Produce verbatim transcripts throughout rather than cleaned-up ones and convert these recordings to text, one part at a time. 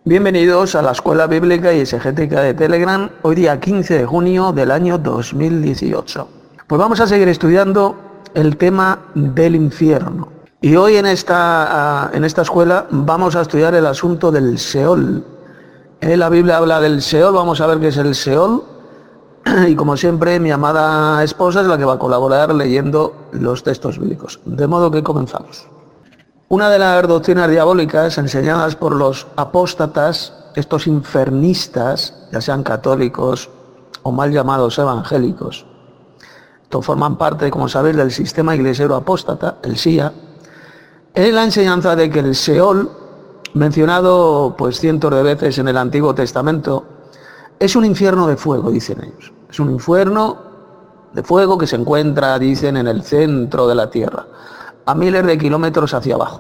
Bienvenidos a la Escuela Bíblica y Exegética de Telegram, hoy día quince de junio del año dos mil dieciocho. Pues vamos a seguir estudiando el tema del infierno. Y hoy en esta, en esta escuela vamos a estudiar el asunto del Seol. En la Biblia habla del Seol, vamos a ver qué es el Seol. Y como siempre, mi amada esposa es la que va a colaborar leyendo los textos bíblicos. De modo que comenzamos. Una de las doctrinas diabólicas enseñadas por los apóstatas, estos infernistas, ya sean católicos o mal llamados evangélicos, estos forman parte, como sabéis, del sistema iglesiero apóstata, el S I A, es la enseñanza de que el Seol, mencionado pues cientos de veces en el Antiguo Testamento, es un infierno de fuego, dicen ellos. Es un infierno de fuego que se encuentra, dicen, en el centro de la tierra, a miles de kilómetros hacia abajo.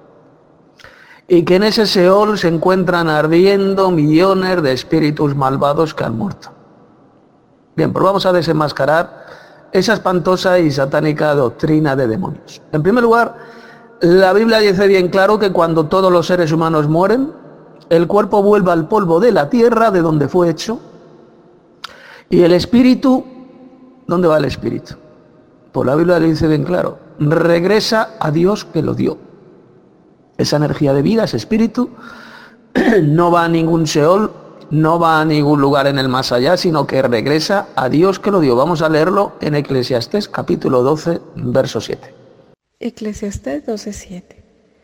Y que en ese Seol se encuentran ardiendo millones de espíritus malvados que han muerto. Bien, pues vamos a desenmascarar esa espantosa y satánica doctrina de demonios. En primer lugar, la Biblia dice bien claro que cuando todos los seres humanos mueren, el cuerpo vuelve al polvo de la tierra de donde fue hecho, y el espíritu, ¿dónde va el espíritu? Pues la Biblia le dice bien claro, regresa a Dios que lo dio. Esa energía de vida, ese espíritu, no va a ningún Seol, no va a ningún lugar en el más allá, sino que regresa a Dios que lo dio. Vamos a leerlo en Eclesiastés capítulo doce, verso siete. Eclesiastés doce, siete.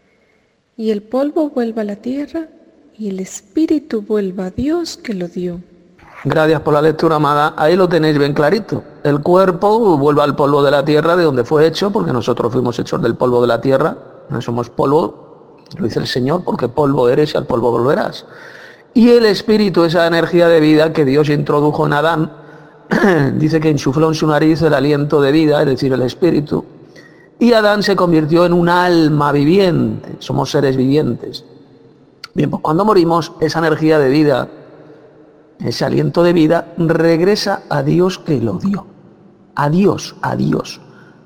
Y el polvo vuelva a la tierra, y el espíritu vuelva a Dios que lo dio. Gracias por la lectura, amada. Ahí lo tenéis bien clarito. El cuerpo vuelve al polvo de la tierra de donde fue hecho, porque nosotros fuimos hechos del polvo de la tierra. No somos polvo, lo dice el Señor, porque polvo eres y al polvo volverás. Y el espíritu, esa energía de vida que Dios introdujo en Adán, dice que insufló en su nariz el aliento de vida, es decir, el espíritu. Y Adán se convirtió en un alma viviente. Somos seres vivientes. Bien, pues cuando morimos, esa energía de vida, ese aliento de vida, regresa a Dios que lo dio. A Dios, a Dios.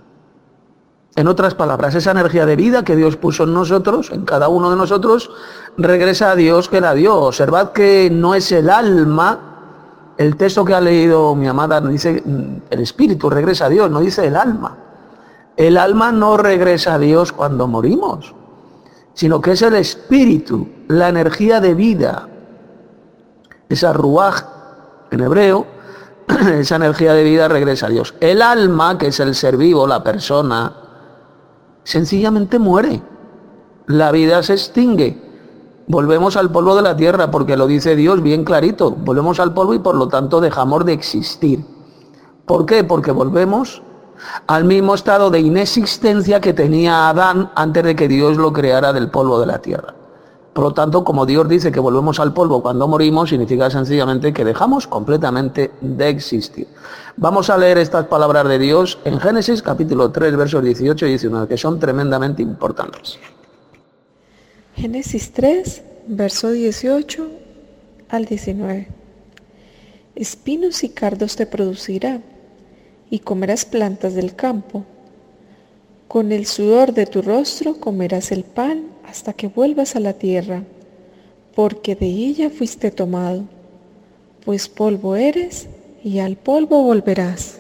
En otras palabras, esa energía de vida que Dios puso en nosotros, en cada uno de nosotros, regresa a Dios que la dio. Observad que no es el alma. El texto que ha leído mi amada dice el espíritu regresa a Dios, no dice el alma. El alma no regresa a Dios cuando morimos, sino que es el espíritu, la energía de vida, esa ruaj en hebreo, esa energía de vida regresa a Dios. El alma, que es el ser vivo, la persona, sencillamente muere. La vida se extingue. Volvemos al polvo de la tierra, porque lo dice Dios bien clarito. Volvemos al polvo y por lo tanto dejamos de existir. ¿Por qué? Porque volvemos al mismo estado de inexistencia que tenía Adán antes de que Dios lo creara del polvo de la tierra. Por lo tanto, como Dios dice que volvemos al polvo cuando morimos, significa sencillamente que dejamos completamente de existir. Vamos a leer estas palabras de Dios en Génesis capítulo tres, versos dieciocho y diecinueve, que son tremendamente importantes. Génesis tres, verso dieciocho al diecinueve. Espinos y cardos te producirá, y comerás plantas del campo. Con el sudor de tu rostro comerás el pan hasta que vuelvas a la tierra, porque de ella fuiste tomado, pues polvo eres y al polvo volverás.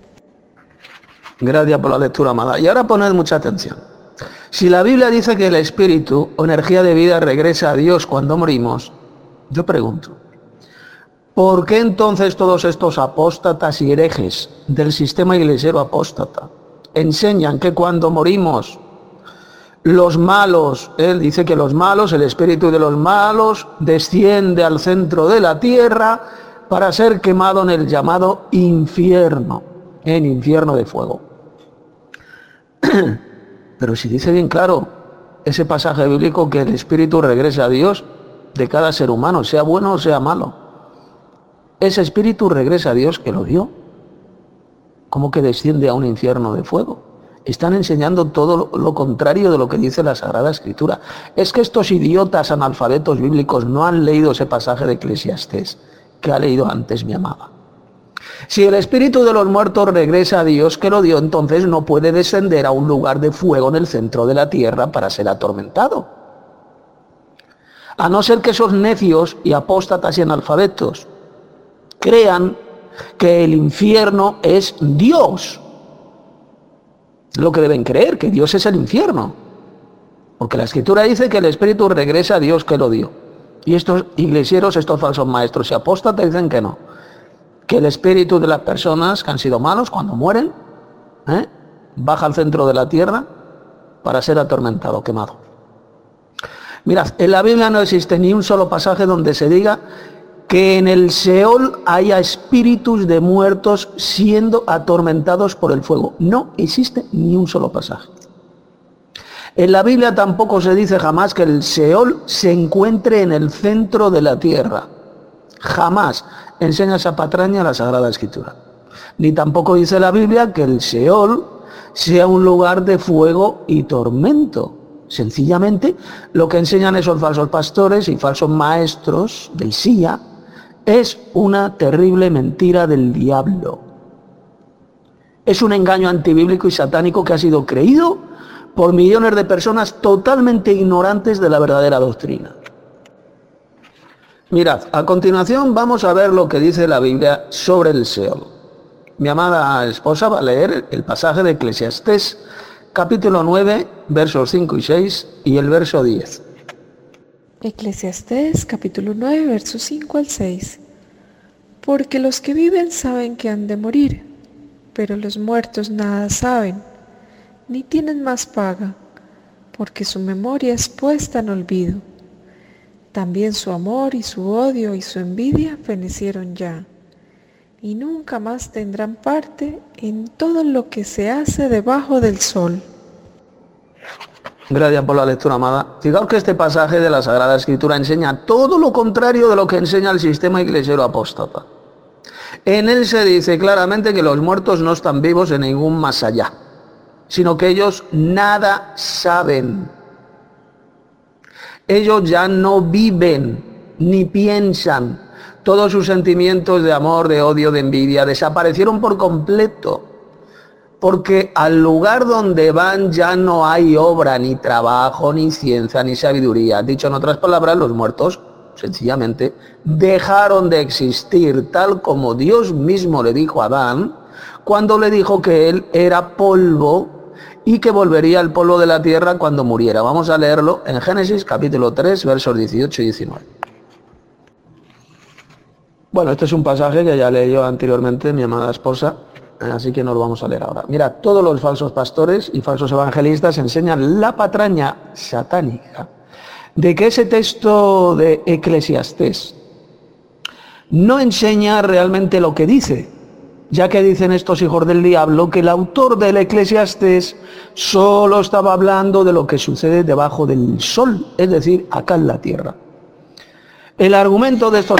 Gracias por la lectura, amada. Y ahora poned mucha atención. Si la Biblia dice que el espíritu o energía de vida regresa a Dios cuando morimos, yo pregunto, ¿por qué entonces todos estos apóstatas y herejes del sistema iglesiero apóstata enseñan que cuando morimos los malos, él dice que los malos, el espíritu de los malos desciende al centro de la tierra para ser quemado en el llamado infierno, en infierno de fuego? Pero si dice bien claro ese pasaje bíblico que el espíritu regresa a Dios de cada ser humano, sea bueno o sea malo, ese espíritu regresa a Dios que lo dio. ¿Cómo que desciende a un infierno de fuego? Están enseñando todo lo contrario de lo que dice la Sagrada Escritura. Es que estos idiotas analfabetos bíblicos no han leído ese pasaje de Eclesiastés que ha leído antes mi amada. Si el espíritu de los muertos regresa a Dios que lo dio, entonces no puede descender a un lugar de fuego en el centro de la tierra para ser atormentado. A no ser que esos necios y apóstatas y analfabetos crean que el infierno es Dios. Lo que deben creer, que Dios es el infierno. Porque la Escritura dice que el Espíritu regresa a Dios que lo dio. Y estos iglesieros, estos falsos maestros y apóstatas dicen que no. Que el espíritu de las personas que han sido malos cuando mueren, ¿eh? baja al centro de la tierra para ser atormentado, quemado. Mirad, en la Biblia no existe ni un solo pasaje donde se diga que en el Seol haya espíritus de muertos siendo atormentados por el fuego. No existe ni un solo pasaje. En la Biblia tampoco se dice jamás que el Seol se encuentre en el centro de la tierra. Jamás enseña esa patraña la Sagrada Escritura. Ni tampoco dice la Biblia que el Seol sea un lugar de fuego y tormento. Sencillamente, lo que enseñan esos falsos pastores y falsos maestros del S I A es una terrible mentira del diablo. Es un engaño antibíblico y satánico que ha sido creído por millones de personas totalmente ignorantes de la verdadera doctrina. Mirad, a continuación vamos a ver lo que dice la Biblia sobre el Seol. Mi amada esposa va a leer el pasaje de Eclesiastés, capítulo nueve, versos cinco y seis y el verso diez. Eclesiastés, capítulo nueve, versos cinco al seis. Porque los que viven saben que han de morir, pero los muertos nada saben, ni tienen más paga, porque su memoria es puesta en olvido. También su amor y su odio y su envidia fenecieron ya, y nunca más tendrán parte en todo lo que se hace debajo del sol. Gracias por la lectura, amada. Fijaos que este pasaje de la Sagrada Escritura enseña todo lo contrario de lo que enseña el sistema iglesiero apóstata. En él se dice claramente que los muertos no están vivos en ningún más allá, sino que ellos nada saben. Ellos ya no viven ni piensan. Todos sus sentimientos de amor, de odio, de envidia desaparecieron por completo. Porque al lugar donde van ya no hay obra, ni trabajo, ni ciencia, ni sabiduría. Dicho en otras palabras, los muertos sencillamente dejaron de existir, tal como Dios mismo le dijo a Adán cuando le dijo que él era polvo y que volvería al polvo de la tierra cuando muriera. Vamos a leerlo en Génesis capítulo tres, versos dieciocho y diecinueve. Bueno, este es un pasaje que ya leí yo anteriormente mi amada esposa, así que no lo vamos a leer ahora. Mira, todos los falsos pastores y falsos evangelistas enseñan la patraña satánica de que ese texto de Eclesiastés no enseña realmente lo que dice, ya que dicen estos hijos del diablo que el autor del Eclesiastés solo estaba hablando de lo que sucede debajo del sol, es decir, acá en la tierra. El argumento de estos...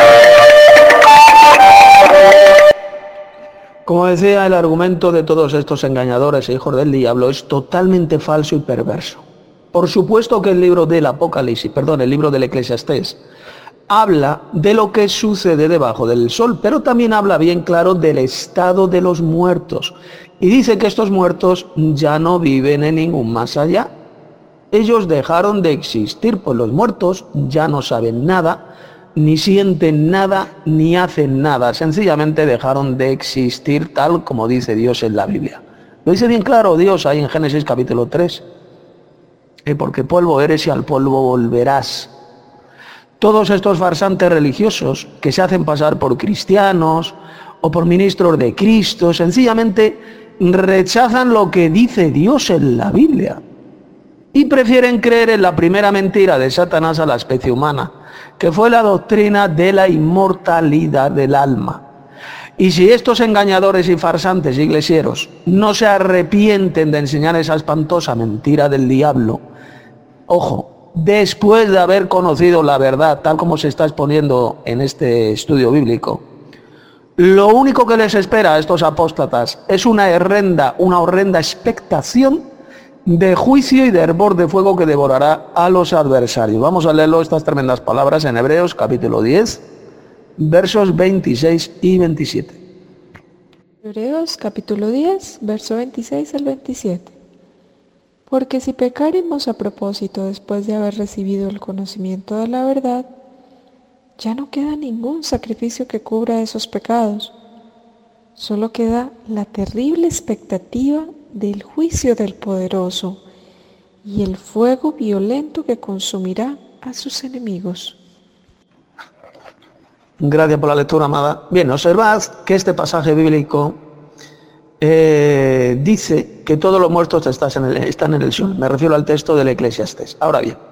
Como decía, el argumento de todos estos engañadores e hijos del diablo es totalmente falso y perverso. Por supuesto que el libro del Apocalipsis, perdón, el libro del Eclesiastés, habla de lo que sucede debajo del sol, pero también habla bien claro del estado de los muertos. Y dice que estos muertos ya no viven en ningún más allá. Ellos dejaron de existir, pues los muertos ya no saben nada, ni sienten nada, ni hacen nada. Sencillamente dejaron de existir tal como dice Dios en la Biblia. Lo dice bien claro Dios ahí en Génesis capítulo tres. Eh, porque polvo eres y al polvo volverás. Todos estos farsantes religiosos que se hacen pasar por cristianos o por ministros de Cristo, sencillamente rechazan lo que dice Dios en la Biblia y prefieren creer en la primera mentira de Satanás a la especie humana, que fue la doctrina de la inmortalidad del alma. Y si estos engañadores y farsantes iglesieros no se arrepienten de enseñar esa espantosa mentira del diablo, ojo, después de haber conocido la verdad, tal como se está exponiendo en este estudio bíblico, lo único que les espera a estos apóstatas es una horrenda, una horrenda expectación de juicio y de hervor de fuego que devorará a los adversarios. Vamos a leerlo, estas tremendas palabras en Hebreos capítulo diez, versos veintiséis y veintisiete. Hebreos capítulo diez, verso veintiséis al veintisiete. Porque si pecaremos a propósito después de haber recibido el conocimiento de la verdad, ya no queda ningún sacrificio que cubra esos pecados. Solo queda la terrible expectativa del juicio del poderoso y el fuego violento que consumirá a sus enemigos. Gracias por la lectura, amada. Bien, observad que este pasaje bíblico eh, dice que todos los muertos están en, el, están en el Seol. Me refiero al texto del Eclesiastés. Ahora bien,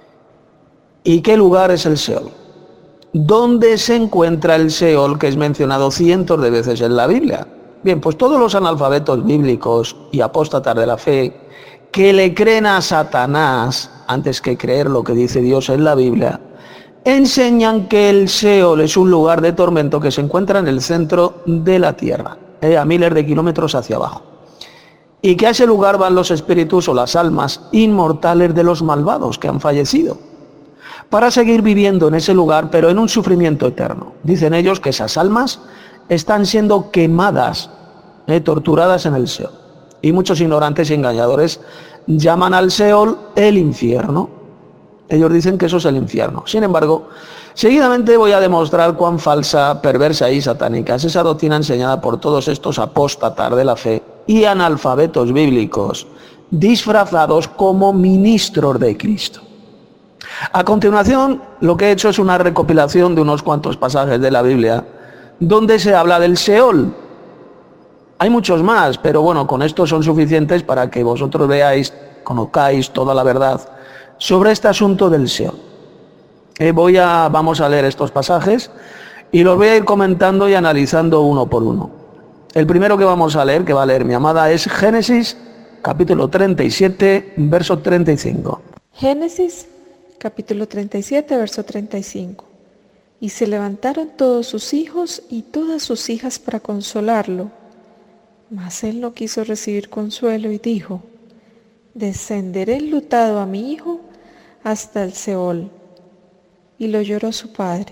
¿y qué lugar es el Seol? ¿Dónde se encuentra el Seol que es mencionado cientos de veces en la Biblia? Bien, pues todos los analfabetos bíblicos y apóstatas de la fe que le creen a Satanás antes que creer lo que dice Dios en la Biblia, enseñan que el Seol es un lugar de tormento que se encuentra en el centro de la tierra, eh, a miles de kilómetros hacia abajo, y que a ese lugar van los espíritus o las almas inmortales de los malvados que han fallecido, para seguir viviendo en ese lugar, pero en un sufrimiento eterno. Dicen ellos que esas almas están siendo quemadas, eh, torturadas en el Seol. Y muchos ignorantes y engañadores llaman al Seol el infierno. Ellos dicen que eso es el infierno. Sin embargo, seguidamente voy a demostrar cuán falsa, perversa y satánica es esa doctrina enseñada por todos estos apóstatas de la fe y analfabetos bíblicos, disfrazados como ministros de Cristo. A continuación, lo que he hecho es una recopilación de unos cuantos pasajes de la Biblia donde se habla del Seol. Hay muchos más, pero bueno, con estos son suficientes para que vosotros veáis, conozcáis toda la verdad sobre este asunto del Seol. Eh, voy a, vamos a leer estos pasajes y los voy a ir comentando y analizando uno por uno. El primero que vamos a leer, que va a leer mi amada, es Génesis capítulo treinta y siete, verso treinta y cinco. Génesis capítulo treinta y siete, verso treinta y cinco. Y se levantaron todos sus hijos y todas sus hijas para consolarlo. Mas él no quiso recibir consuelo y dijo: descenderé enlutado a mi hijo hasta el Seol. Y lo lloró su padre.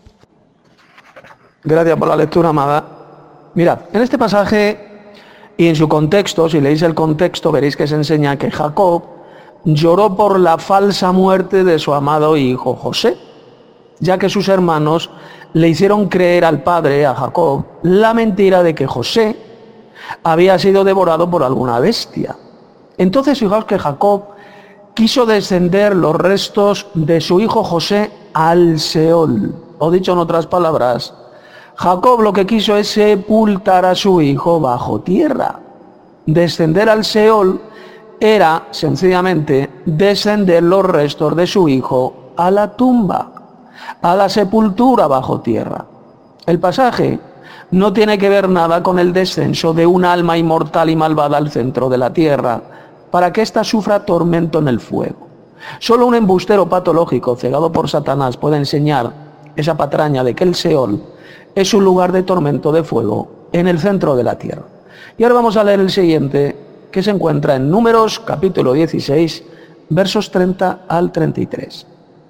Gracias por la lectura, amada. Mirad, en este pasaje y en su contexto, si leéis el contexto, veréis que se enseña que Jacob lloró por la falsa muerte de su amado hijo José, ya que sus hermanos le hicieron creer al padre, a Jacob, la mentira de que José había sido devorado por alguna bestia. Entonces fijaos que Jacob quiso descender los restos de su hijo José al Seol. O dicho en otras palabras, Jacob lo que quiso es sepultar a su hijo bajo tierra. Descender al Seol era sencillamente descender los restos de su hijo a la tumba, a la sepultura bajo tierra. El pasaje no tiene que ver nada con el descenso de un alma inmortal y malvada al centro de la tierra, para que ésta sufra tormento en el fuego. Solo un embustero patológico cegado por Satanás puede enseñar esa patraña de que el Seol es un lugar de tormento de fuego en el centro de la tierra. Y ahora vamos a leer el siguiente, que se encuentra en Números capítulo dieciséis, versos treinta al treinta y tres.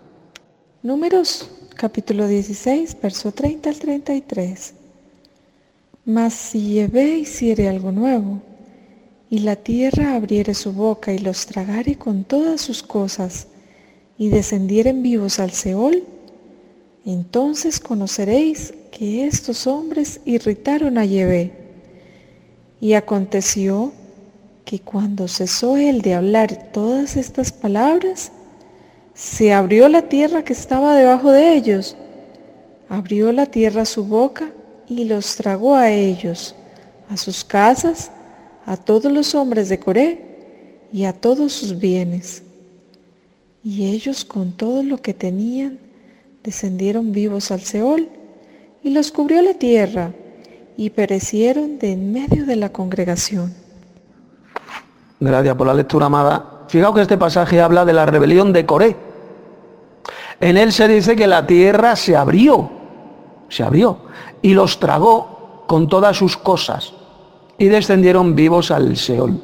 Números capítulo dieciséis, verso treinta al treinta y tres. Mas si Yahvé hiciere algo nuevo, y la tierra abriere su boca y los tragare con todas sus cosas, y descendieren vivos al Seol, entonces conoceréis que estos hombres irritaron a Yahvé. Y aconteció que cuando cesó él de hablar todas estas palabras, se abrió la tierra que estaba debajo de ellos, abrió la tierra su boca y los tragó a ellos, a sus casas, a todos los hombres de Coré y a todos sus bienes. Y ellos con todo lo que tenían descendieron vivos al Seol, y los cubrió la tierra, y perecieron de en medio de la congregación. Gracias por la lectura, amada. Fijaos que este pasaje habla de la rebelión de Coré. En él se dice que la tierra se abrió, se abrió, y los tragó con todas sus cosas, y descendieron vivos al Seol.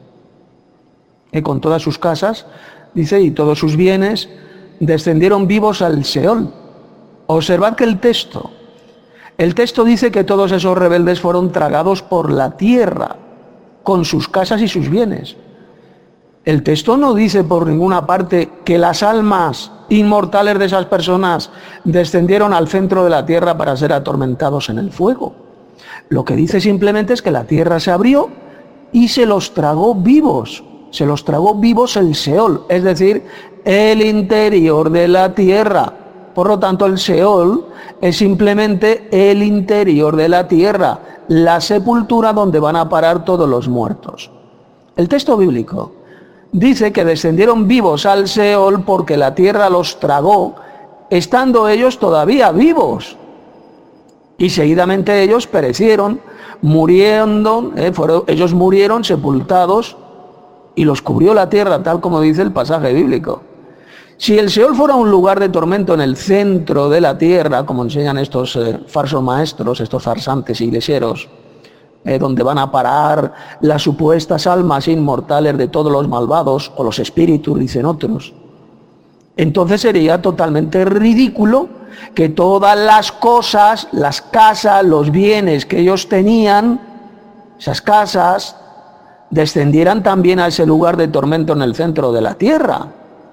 Y con todas sus casas, dice, y todos sus bienes, descendieron vivos al Seol. Observad que el texto, el texto dice que todos esos rebeldes fueron tragados por la tierra, con sus casas y sus bienes. El texto no dice por ninguna parte que las almas inmortales de esas personas descendieron al centro de la tierra para ser atormentados en el fuego. Lo que dice simplemente es que la tierra se abrió y se los tragó vivos. Se los tragó vivos el Seol, es decir, el interior de la tierra. Por lo tanto, el Seol es simplemente el interior de la tierra, la sepultura donde van a parar todos los muertos. El texto bíblico dice que descendieron vivos al Seol porque la tierra los tragó, estando ellos todavía vivos. Y seguidamente ellos perecieron, muriendo, eh, fueron, ellos murieron sepultados y los cubrió la tierra, tal como dice el pasaje bíblico. Si el Seol fuera un lugar de tormento en el centro de la tierra, como enseñan estos eh, falsos maestros, estos farsantes iglesieros, eh, donde van a parar las supuestas almas inmortales de todos los malvados, o los espíritus, dicen otros, entonces sería totalmente ridículo que todas las cosas, las casas, los bienes que ellos tenían, esas casas, descendieran también a ese lugar de tormento en el centro de la tierra.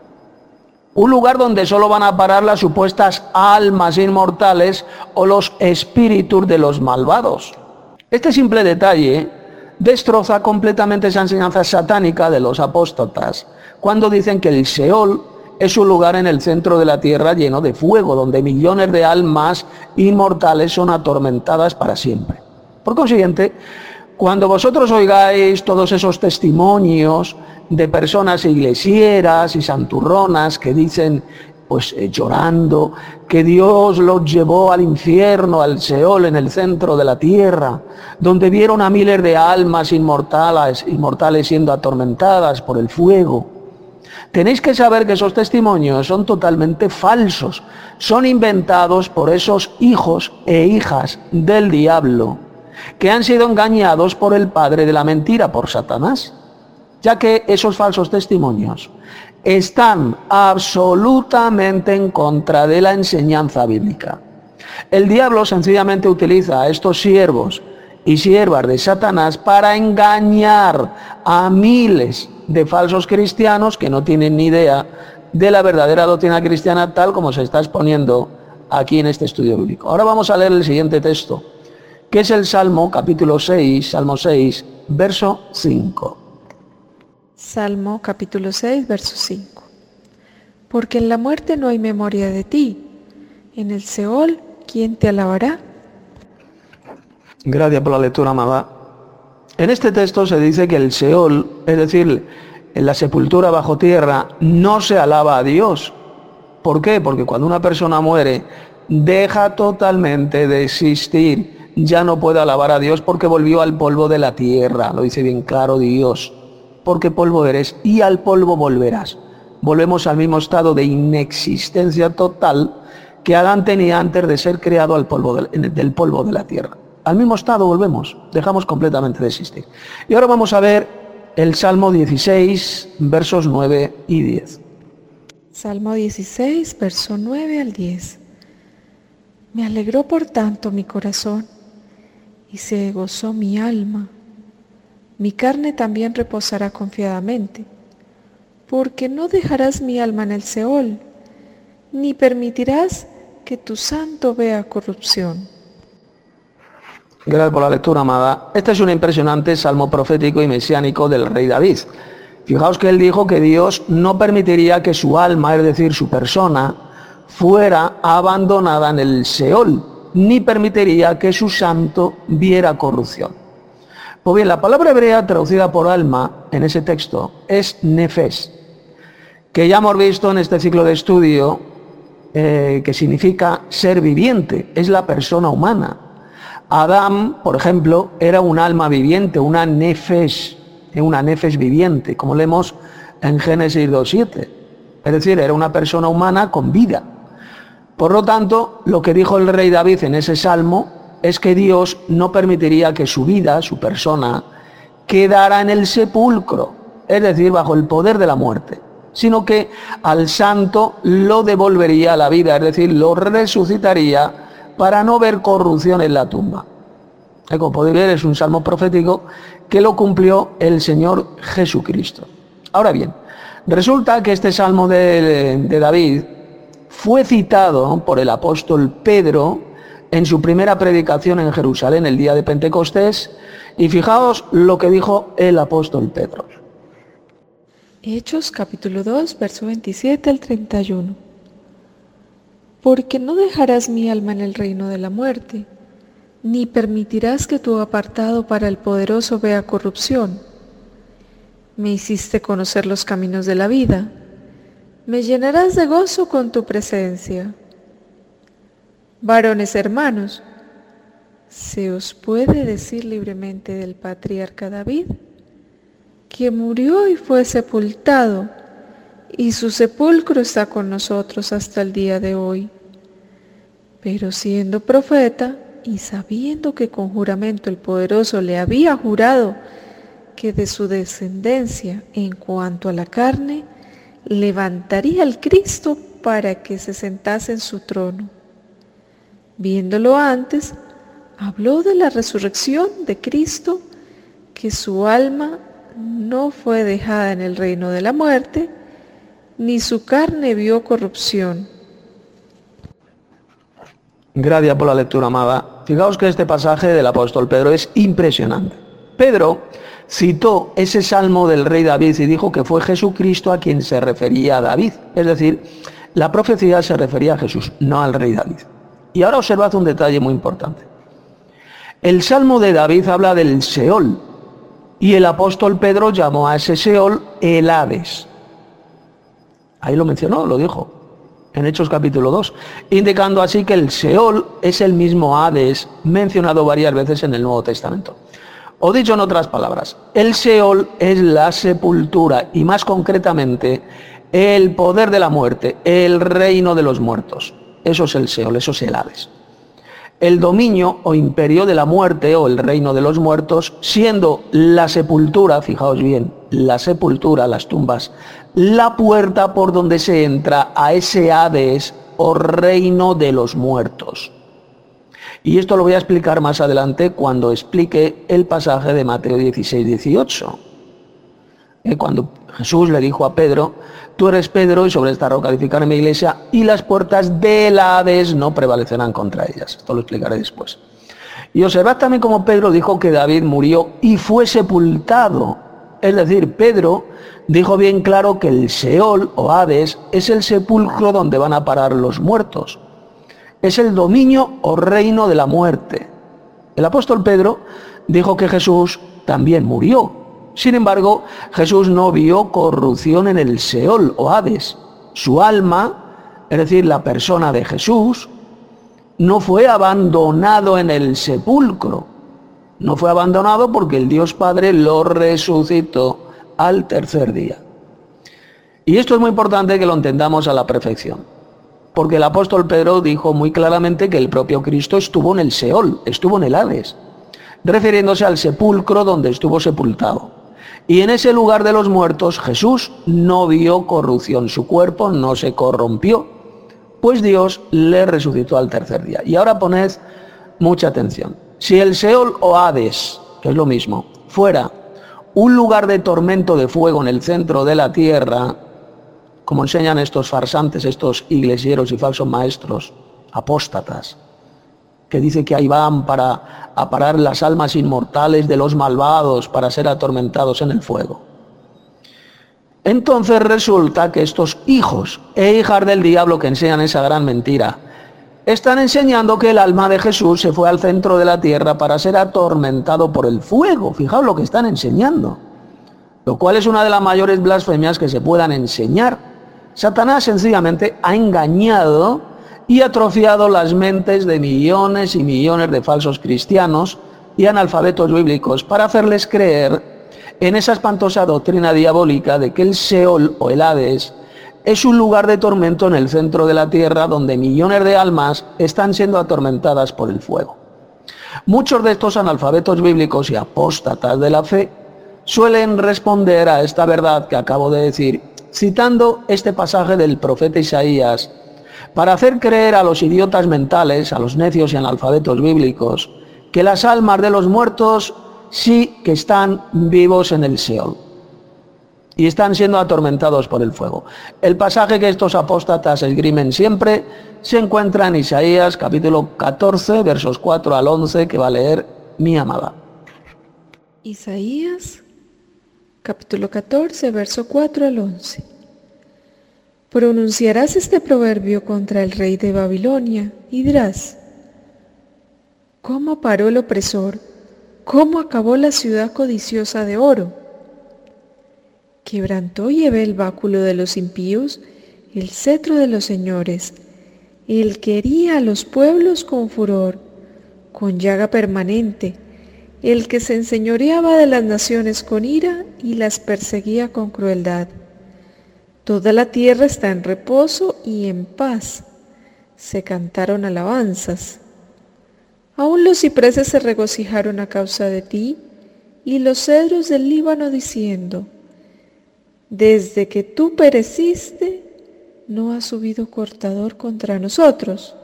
Un lugar donde solo van a parar las supuestas almas inmortales o los espíritus de los malvados. Este simple detalle destroza completamente esa enseñanza satánica de los apóstatas, cuando dicen que el Seol es un lugar en el centro de la tierra lleno de fuego, donde millones de almas inmortales son atormentadas para siempre. Por consiguiente, cuando vosotros oigáis todos esos testimonios de personas iglesieras y santurronas que dicen, pues eh, llorando, que Dios los llevó al infierno, al Seol, en el centro de la tierra, donde vieron a miles de almas inmortales, inmortales siendo atormentadas por el fuego, tenéis que saber que esos testimonios son totalmente falsos, son inventados por esos hijos e hijas del diablo, que han sido engañados por el padre de la mentira, por Satanás, ya que esos falsos testimonios están absolutamente en contra de la enseñanza bíblica. El diablo sencillamente utiliza a estos siervos y siervas de Satanás para engañar a miles de falsos cristianos que no tienen ni idea de la verdadera doctrina cristiana, tal como se está exponiendo aquí en este estudio bíblico. Ahora vamos a leer el siguiente texto, que es el Salmo capítulo seis, Salmo seis, verso cinco. Salmo capítulo seis, verso cinco. Porque en la muerte no hay memoria de ti, en el Seol, ¿quién te alabará? Gracias por la lectura, amada. En este texto se dice que el Seol, es decir, en la sepultura bajo tierra, no se alaba a Dios. ¿Por qué? Porque cuando una persona muere, deja totalmente de existir. Ya no puede alabar a Dios porque volvió al polvo de la tierra. Lo dice bien claro Dios. Porque polvo eres y al polvo volverás. Volvemos al mismo estado de inexistencia total que Adán tenía antes de ser creado al polvo del, del polvo de la tierra. Al mismo estado volvemos, dejamos completamente de existir. Y ahora vamos a ver el Salmo dieciséis, versos nueve y diez. Salmo dieciséis, verso nueve al diez. Me alegró por tanto mi corazón, y se gozó mi alma. Mi carne también reposará confiadamente, porque no dejarás mi alma en el Seol, ni permitirás que tu santo vea corrupción. Gracias por la lectura, amada. Este es un impresionante salmo profético y mesiánico del rey David. Fijaos que él dijo que Dios no permitiría que su alma, es decir, su persona, fuera abandonada en el Seol, ni permitiría que su santo viera corrupción. Pues bien, la palabra hebrea traducida por alma en ese texto es nefesh, que ya hemos visto en este ciclo de estudio eh, que significa ser viviente, es la persona humana. Adán, por ejemplo, era un alma viviente, una nefesh, una nefesh viviente, como leemos en Génesis dos siete. Es decir, era una persona humana con vida. Por lo tanto, lo que dijo el rey David en ese salmo es que Dios no permitiría que su vida, su persona, quedara en el sepulcro, es decir, bajo el poder de la muerte, sino que al santo lo devolvería a la vida, es decir, lo resucitaría para no ver corrupción en la tumba. Como podéis ver, es un salmo profético que lo cumplió el Señor Jesucristo. Ahora bien, resulta que este salmo de, de David fue citado por el apóstol Pedro en su primera predicación en Jerusalén el día de Pentecostés, y fijaos lo que dijo el apóstol Pedro. Hechos capítulo dos, verso veintisiete al treinta y uno. Porque no dejarás mi alma en el reino de la muerte, ni permitirás que tu apartado para el poderoso vea corrupción. Me hiciste conocer los caminos de la vida, me llenarás de gozo con tu presencia. Varones hermanos, ¿se os puede decir libremente del patriarca David, que murió y fue sepultado, y su sepulcro está con nosotros hasta el día de hoy? Pero siendo profeta, y sabiendo que con juramento el poderoso le había jurado que de su descendencia, en cuanto a la carne, levantaría al Cristo para que se sentase en su trono. Viéndolo antes, habló de la resurrección de Cristo, que su alma no fue dejada en el reino de la muerte, ni su carne vio corrupción. Gracias por la lectura, amada. Fijaos que este pasaje del apóstol Pedro es impresionante. Pedro citó ese salmo del rey David y dijo que fue Jesucristo a quien se refería a David. Es decir, la profecía se refería a Jesús, no al rey David. Y ahora observad un detalle muy importante. El salmo de David habla del Seol, y el apóstol Pedro llamó a ese Seol el Hades. Ahí lo mencionó, lo dijo, en Hechos capítulo dos, indicando así que el Seol es el mismo Hades mencionado varias veces en el Nuevo Testamento. O dicho en otras palabras, el Seol es la sepultura, y más concretamente el poder de la muerte, el reino de los muertos. Eso es el Seol, eso es el Hades. El dominio o imperio de la muerte o el reino de los muertos, siendo la sepultura, fijaos bien, la sepultura, las tumbas, la puerta por donde se entra a ese Hades o reino de los muertos. Y esto lo voy a explicar más adelante cuando explique el pasaje de Mateo dieciséis, dieciocho. Eh, cuando Jesús le dijo a Pedro: tú eres Pedro, y sobre esta roca edificaré mi iglesia, y las puertas del Hades no prevalecerán contra ellas. Esto lo explicaré después. Y observad también cómo Pedro dijo que David murió y fue sepultado. Es decir, Pedro dijo bien claro que el Seol o Hades es el sepulcro donde van a parar los muertos. Es el dominio o reino de la muerte. El apóstol Pedro dijo que Jesús también murió. Sin embargo, Jesús no vio corrupción en el Seol o Hades. Su alma, es decir, la persona de Jesús, no fue abandonado en el sepulcro. No fue abandonado porque el Dios Padre lo resucitó al tercer día. Y esto es muy importante que lo entendamos a la perfección, porque el apóstol Pedro dijo muy claramente que el propio Cristo estuvo en el Seol, estuvo en el Hades, refiriéndose al sepulcro donde estuvo sepultado. Y en ese lugar de los muertos Jesús no vio corrupción, su cuerpo no se corrompió, pues Dios le resucitó al tercer día. Y ahora poned mucha atención. Si el Seol o Hades, que es lo mismo, fuera un lugar de tormento de fuego en el centro de la tierra, como enseñan estos farsantes, estos iglesieros y falsos maestros, apóstatas, que dice que ahí van para aparar las almas inmortales de los malvados para ser atormentados en el fuego. Entonces resulta que estos hijos e hijas del diablo que enseñan esa gran mentira están enseñando que el alma de Jesús se fue al centro de la tierra para ser atormentado por el fuego. Fijaos lo que están enseñando, lo cual es una de las mayores blasfemias que se puedan enseñar. Satanás sencillamente ha engañado y atrofiado las mentes de millones y millones de falsos cristianos y analfabetos bíblicos para hacerles creer en esa espantosa doctrina diabólica de que el Seol o el Hades es un lugar de tormento en el centro de la tierra donde millones de almas están siendo atormentadas por el fuego. Muchos de estos analfabetos bíblicos y apóstatas de la fe suelen responder a esta verdad que acabo de decir, citando este pasaje del profeta Isaías, para hacer creer a los idiotas mentales, a los necios y analfabetos bíblicos, que las almas de los muertos sí que están vivos en el Seol. y están siendo atormentados por el fuego. El pasaje que estos apóstatas esgrimen siempre se encuentra en Isaías capítulo catorce, versos cuatro al once, que va a leer mi amada. Isaías capítulo catorce, verso cuatro al once. Pronunciarás este proverbio contra el rey de Babilonia y dirás: ¿cómo paró el opresor? ¿Cómo acabó la ciudad codiciosa de oro? Quebrantó y Yahvé el báculo de los impíos, el cetro de los señores. Él quería a los pueblos con furor, con llaga permanente, el que se enseñoreaba de las naciones con ira y las perseguía con crueldad. Toda la tierra está en reposo y en paz. Se cantaron alabanzas. Aún los cipreses se regocijaron a causa de ti, y los cedros del Líbano diciendo: desde que tú pereciste, no ha subido cortador contra nosotros.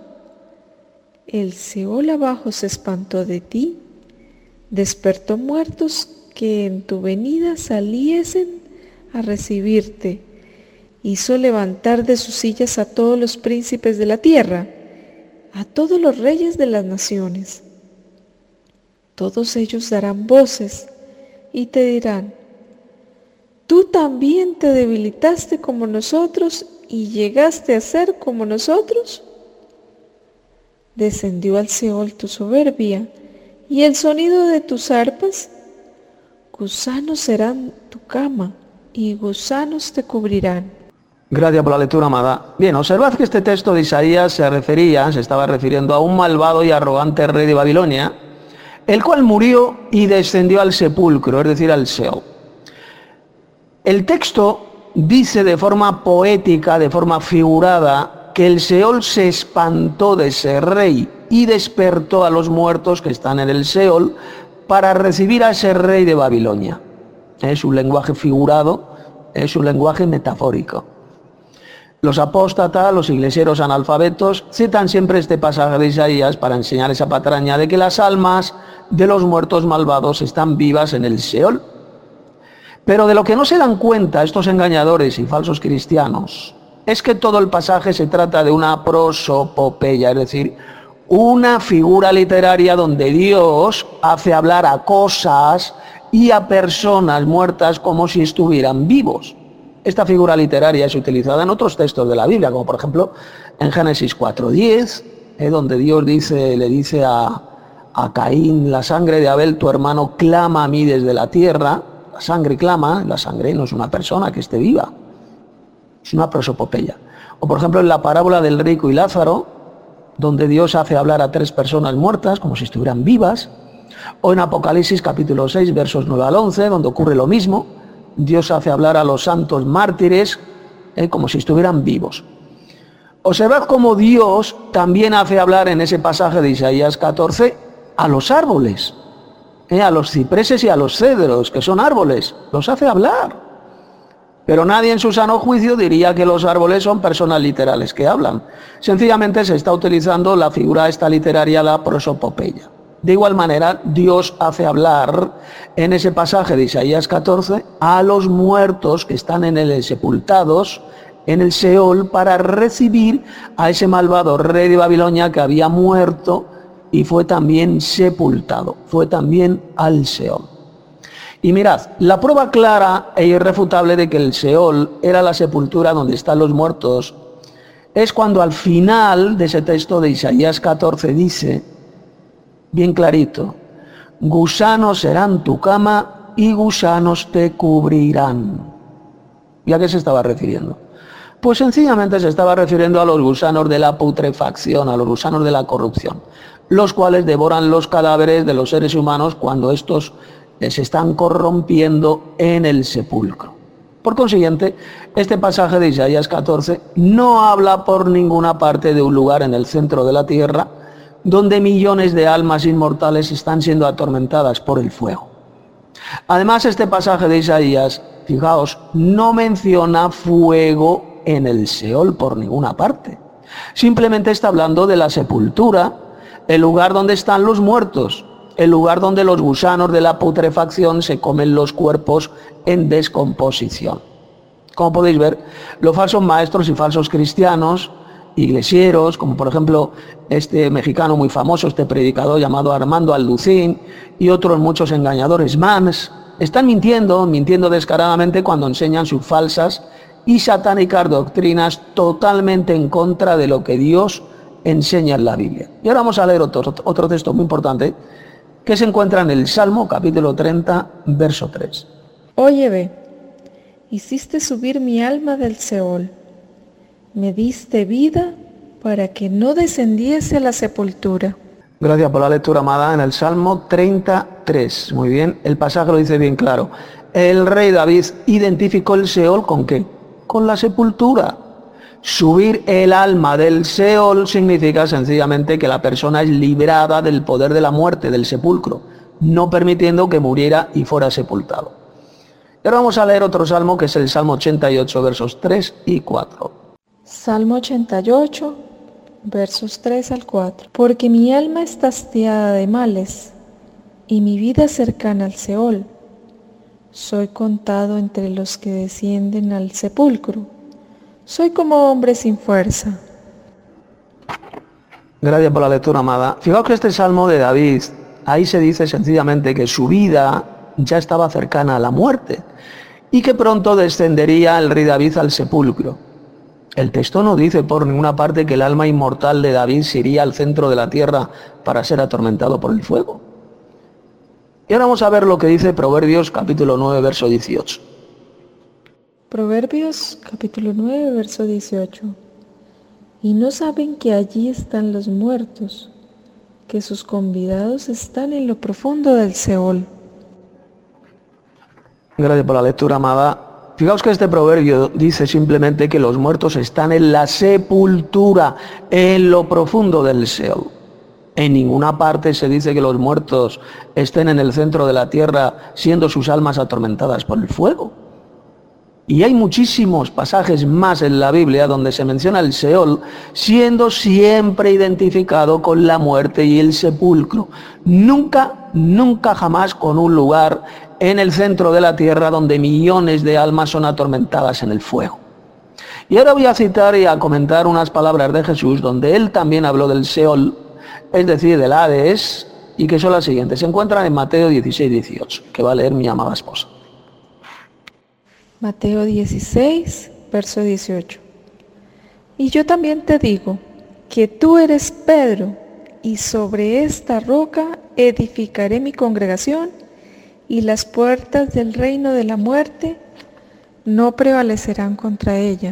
El Seol abajo se espantó de ti, despertó muertos que en tu venida saliesen a recibirte. Hizo levantar de sus sillas a todos los príncipes de la tierra, a todos los reyes de las naciones. Todos ellos darán voces y te dirán: tú también te debilitaste como nosotros y llegaste a ser como nosotros. Descendió al Seol tu soberbia y el sonido de tus arpas. Gusanos serán tu cama y gusanos te cubrirán. Gracias por la lectura, amada. Bien, observad que este texto de Isaías se refería, se estaba refiriendo a un malvado y arrogante rey de Babilonia, el cual murió y descendió al sepulcro, es decir, al Seol. El texto dice de forma poética, de forma figurada, que el Seol se espantó de ese rey y despertó a los muertos que están en el Seol para recibir a ese rey de Babilonia. Es un lenguaje figurado, es un lenguaje metafórico. Los apóstatas, los iglesieros analfabetos, citan siempre este pasaje de Isaías para enseñar esa patraña de que las almas de los muertos malvados están vivas en el Seol. Pero de lo que no se dan cuenta estos engañadores y falsos cristianos es que todo el pasaje se trata de una prosopopeya, es decir, una figura literaria donde Dios hace hablar a cosas y a personas muertas como si estuvieran vivos. Esta figura literaria es utilizada en otros textos de la Biblia, como por ejemplo en Génesis cuatro diez, eh, donde Dios dice, le dice a, a Caín: la sangre de Abel, tu hermano, clama a mí desde la tierra. La sangre clama, la sangre no es una persona que esté viva, es una prosopopeya. O por ejemplo en la parábola del rico y Lázaro, donde Dios hace hablar a tres personas muertas como si estuvieran vivas. O en Apocalipsis capítulo seis, versos nueve al once, donde ocurre lo mismo. Dios hace hablar a los santos mártires eh, como si estuvieran vivos. Observad cómo Dios también hace hablar en ese pasaje de Isaías catorce a los árboles. Eh, a los cipreses y a los cedros, que son árboles, los hace hablar. Pero nadie en su sano juicio diría que los árboles son personas literales que hablan. Sencillamente se está utilizando la figura esta literaria, la prosopopeya. De igual manera, Dios hace hablar en ese pasaje de Isaías catorce a los muertos que están en el sepultados, en el Seol, para recibir a ese malvado rey de Babilonia que había muerto y fue también sepultado, fue también al Seol. Y mirad, la prueba clara e irrefutable de que el Seol era la sepultura donde están los muertos es cuando al final de ese texto de Isaías catorce dice, bien clarito: gusanos serán tu cama y gusanos te cubrirán. ¿Y a qué se estaba refiriendo? Pues sencillamente se estaba refiriendo a los gusanos de la putrefacción, a los gusanos de la corrupción, los cuales devoran los cadáveres de los seres humanos cuando estos se están corrompiendo en el sepulcro. Por consiguiente, este pasaje de Isaías catorce no habla por ninguna parte de un lugar en el centro de la tierra donde millones de almas inmortales están siendo atormentadas por el fuego. Además, este pasaje de Isaías, fijaos, no menciona fuego en el Seol por ninguna parte. Simplemente está hablando de la sepultura, el lugar donde están los muertos, el lugar donde los gusanos de la putrefacción se comen los cuerpos en descomposición. Como podéis ver, los falsos maestros y falsos cristianos, iglesieros, como por ejemplo este mexicano muy famoso, este predicador llamado Armando Alducín, y otros muchos engañadores más, están mintiendo, mintiendo descaradamente cuando enseñan sus falsas y satánicas doctrinas totalmente en contra de lo que Dios enseña en la Biblia. Y ahora vamos a leer otro, otro texto muy importante que se encuentra en el Salmo capítulo treinta, verso tres. Oye, ve, hiciste subir mi alma del Seol, me diste vida para que no descendiese a la sepultura. Gracias por la lectura, amada, en el Salmo treinta y tres. Muy bien, el pasaje lo dice bien claro. El rey David identificó el Seol ¿con qué? Con la sepultura. Subir el alma del Seol significa sencillamente que la persona es librada del poder de la muerte, del sepulcro, no permitiendo que muriera y fuera sepultado. Y ahora vamos a leer otro salmo que es el Salmo ochenta y ocho, versos tres y cuatro. Salmo ochenta y ocho, versos tres al cuatro. Porque mi alma está hastiada de males, y mi vida cercana al Seol. Soy contado entre los que descienden al sepulcro. Soy como hombre sin fuerza. Gracias por la lectura, amada. Fijaos que este salmo de David, ahí se dice sencillamente que su vida ya estaba cercana a la muerte y que pronto descendería el rey David al sepulcro. El texto no dice por ninguna parte que el alma inmortal de David se iría al centro de la tierra para ser atormentado por el fuego. Y ahora vamos a ver lo que dice Proverbios capítulo nueve, verso dieciocho. Proverbios capítulo nueve, verso dieciocho. Y no saben que allí están los muertos, que sus convidados están en lo profundo del Seol. Gracias por la lectura, amada. Fijaos que este proverbio dice simplemente que los muertos están en la sepultura, en lo profundo del Seol. En ninguna parte se dice que los muertos estén en el centro de la tierra, siendo sus almas atormentadas por el fuego. Y hay muchísimos pasajes más en la Biblia donde se menciona el Seol, siendo siempre identificado con la muerte y el sepulcro. Nunca, nunca jamás con un lugar en el centro de la tierra donde millones de almas son atormentadas en el fuego. Y ahora voy a citar y a comentar unas palabras de Jesús donde él también habló del Seol, es decir, del Hades, y que son las siguientes. Se encuentran en Mateo dieciséis, dieciocho, que va a leer mi amada esposa. Mateo dieciséis, verso dieciocho. Y yo también te digo que tú eres Pedro, y sobre esta roca edificaré mi congregación, y las puertas del reino de la muerte no prevalecerán contra ella.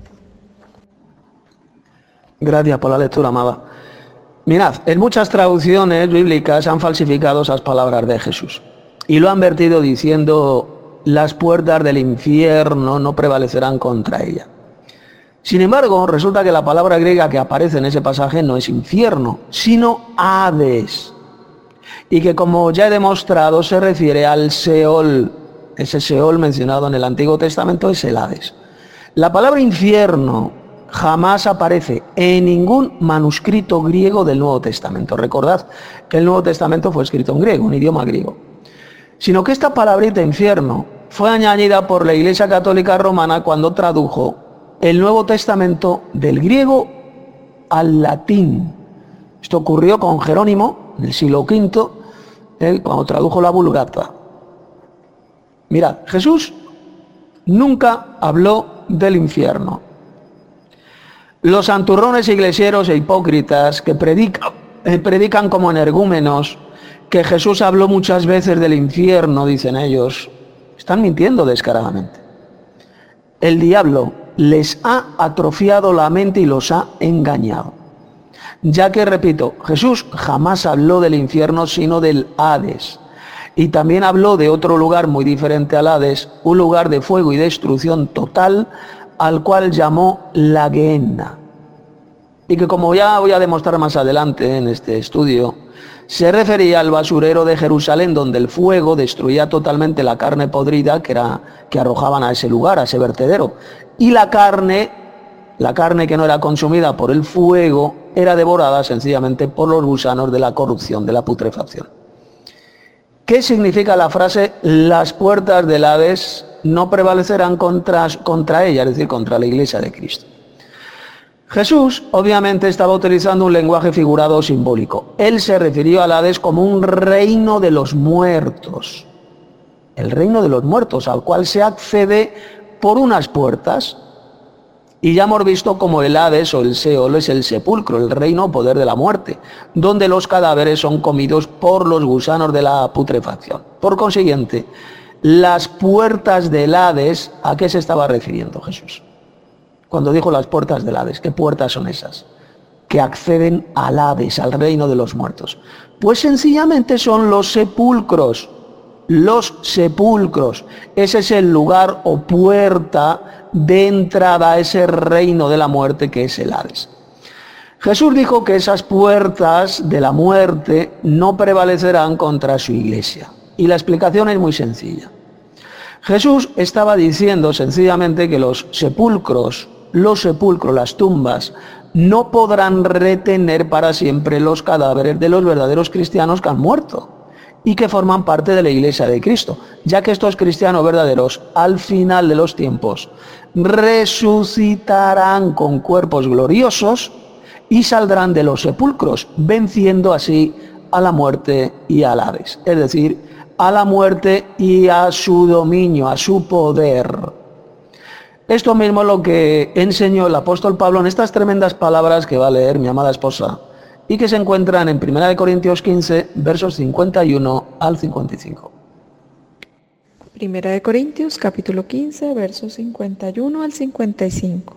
Gracias por la lectura, amada. Mirad, en muchas traducciones bíblicas han falsificado esas palabras de Jesús y lo han vertido diciendo: las puertas del infierno no prevalecerán contra ella. Sin embargo, resulta que la palabra griega que aparece en ese pasaje no es infierno, sino Hades. Y que, como ya he demostrado, se refiere al Seol. Ese Seol mencionado en el Antiguo Testamento es el Hades. La palabra infierno jamás aparece en ningún manuscrito griego del Nuevo Testamento. Recordad que el Nuevo Testamento fue escrito en griego, en idioma griego. Sino que esta palabrita infierno fue añadida por la Iglesia Católica Romana cuando tradujo el Nuevo Testamento del griego al latín. Esto ocurrió con Jerónimo en el siglo quinto, eh, cuando tradujo la Vulgata. Mirad, Jesús nunca habló del infierno. Los santurrones iglesieros e hipócritas que predican, eh, predican como energúmenos que Jesús habló muchas veces del infierno, dicen ellos, están mintiendo descaradamente. El diablo les ha atrofiado la mente y los ha engañado. Ya que, repito, Jesús jamás habló del infierno sino del Hades. Y también habló de otro lugar muy diferente al Hades, un lugar de fuego y destrucción total, al cual llamó la Gehenna. Y que, como ya voy a demostrar más adelante en este estudio, se refería al basurero de Jerusalén, donde el fuego destruía totalmente la carne podrida que, era, que arrojaban a ese lugar, a ese vertedero. Y la carne, la carne que no era consumida por el fuego, era devorada sencillamente por los gusanos de la corrupción, de la putrefacción. ¿Qué significa la frase las puertas del Hades no prevalecerán contra, contra ella, es decir, contra la Iglesia de Cristo? Jesús obviamente estaba utilizando un lenguaje figurado o simbólico. Él se refirió al Hades como un reino de los muertos. El reino de los muertos, al cual se accede por unas puertas. Y ya hemos visto como el Hades o el Seol es el sepulcro, el reino o poder de la muerte, donde los cadáveres son comidos por los gusanos de la putrefacción. Por consiguiente, las puertas del Hades, ¿a qué se estaba refiriendo Jesús? Cuando dijo las puertas del Hades, ¿qué puertas son esas? Que acceden al Hades, al reino de los muertos. Pues sencillamente son los sepulcros. Los sepulcros. Ese es el lugar o puerta de entrada a ese reino de la muerte que es el Hades. Jesús dijo que esas puertas de la muerte no prevalecerán contra su iglesia. Y la explicación es muy sencilla. Jesús estaba diciendo sencillamente que los sepulcros, los sepulcros, las tumbas, no podrán retener para siempre los cadáveres de los verdaderos cristianos que han muerto y que forman parte de la Iglesia de Cristo, ya que estos cristianos verdaderos, al final de los tiempos, resucitarán con cuerpos gloriosos y saldrán de los sepulcros, venciendo así a la muerte y al Hades, es decir, a la muerte y a su dominio, a su poder. Esto mismo es lo que enseñó el apóstol Pablo en estas tremendas palabras que va a leer mi amada esposa y que se encuentran en primera de Corintios quince, versos cincuenta y uno al cincuenta y cinco. Primera de Corintios, capítulo quince, versos cincuenta y uno al cincuenta y cinco.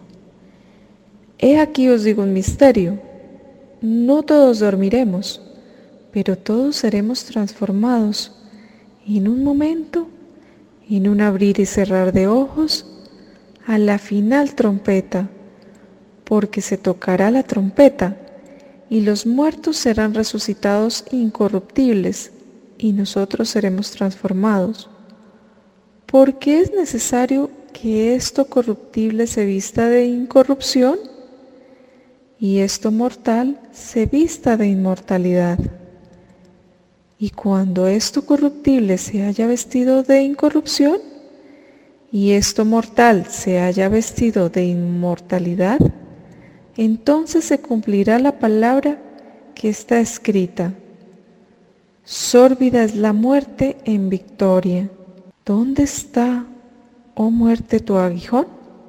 He aquí os digo un misterio. No todos dormiremos, pero todos seremos transformados en un momento, en un abrir y cerrar de ojos, a la final trompeta, porque se tocará la trompeta, y los muertos serán resucitados incorruptibles, y nosotros seremos transformados. Porque es necesario que esto corruptible se vista de incorrupción, y esto mortal se vista de inmortalidad. Y cuando esto corruptible se haya vestido de incorrupción, y esto mortal se haya vestido de inmortalidad, entonces se cumplirá la palabra que está escrita: sórbida es la muerte en victoria. ¿Dónde está, oh muerte, tu aguijón?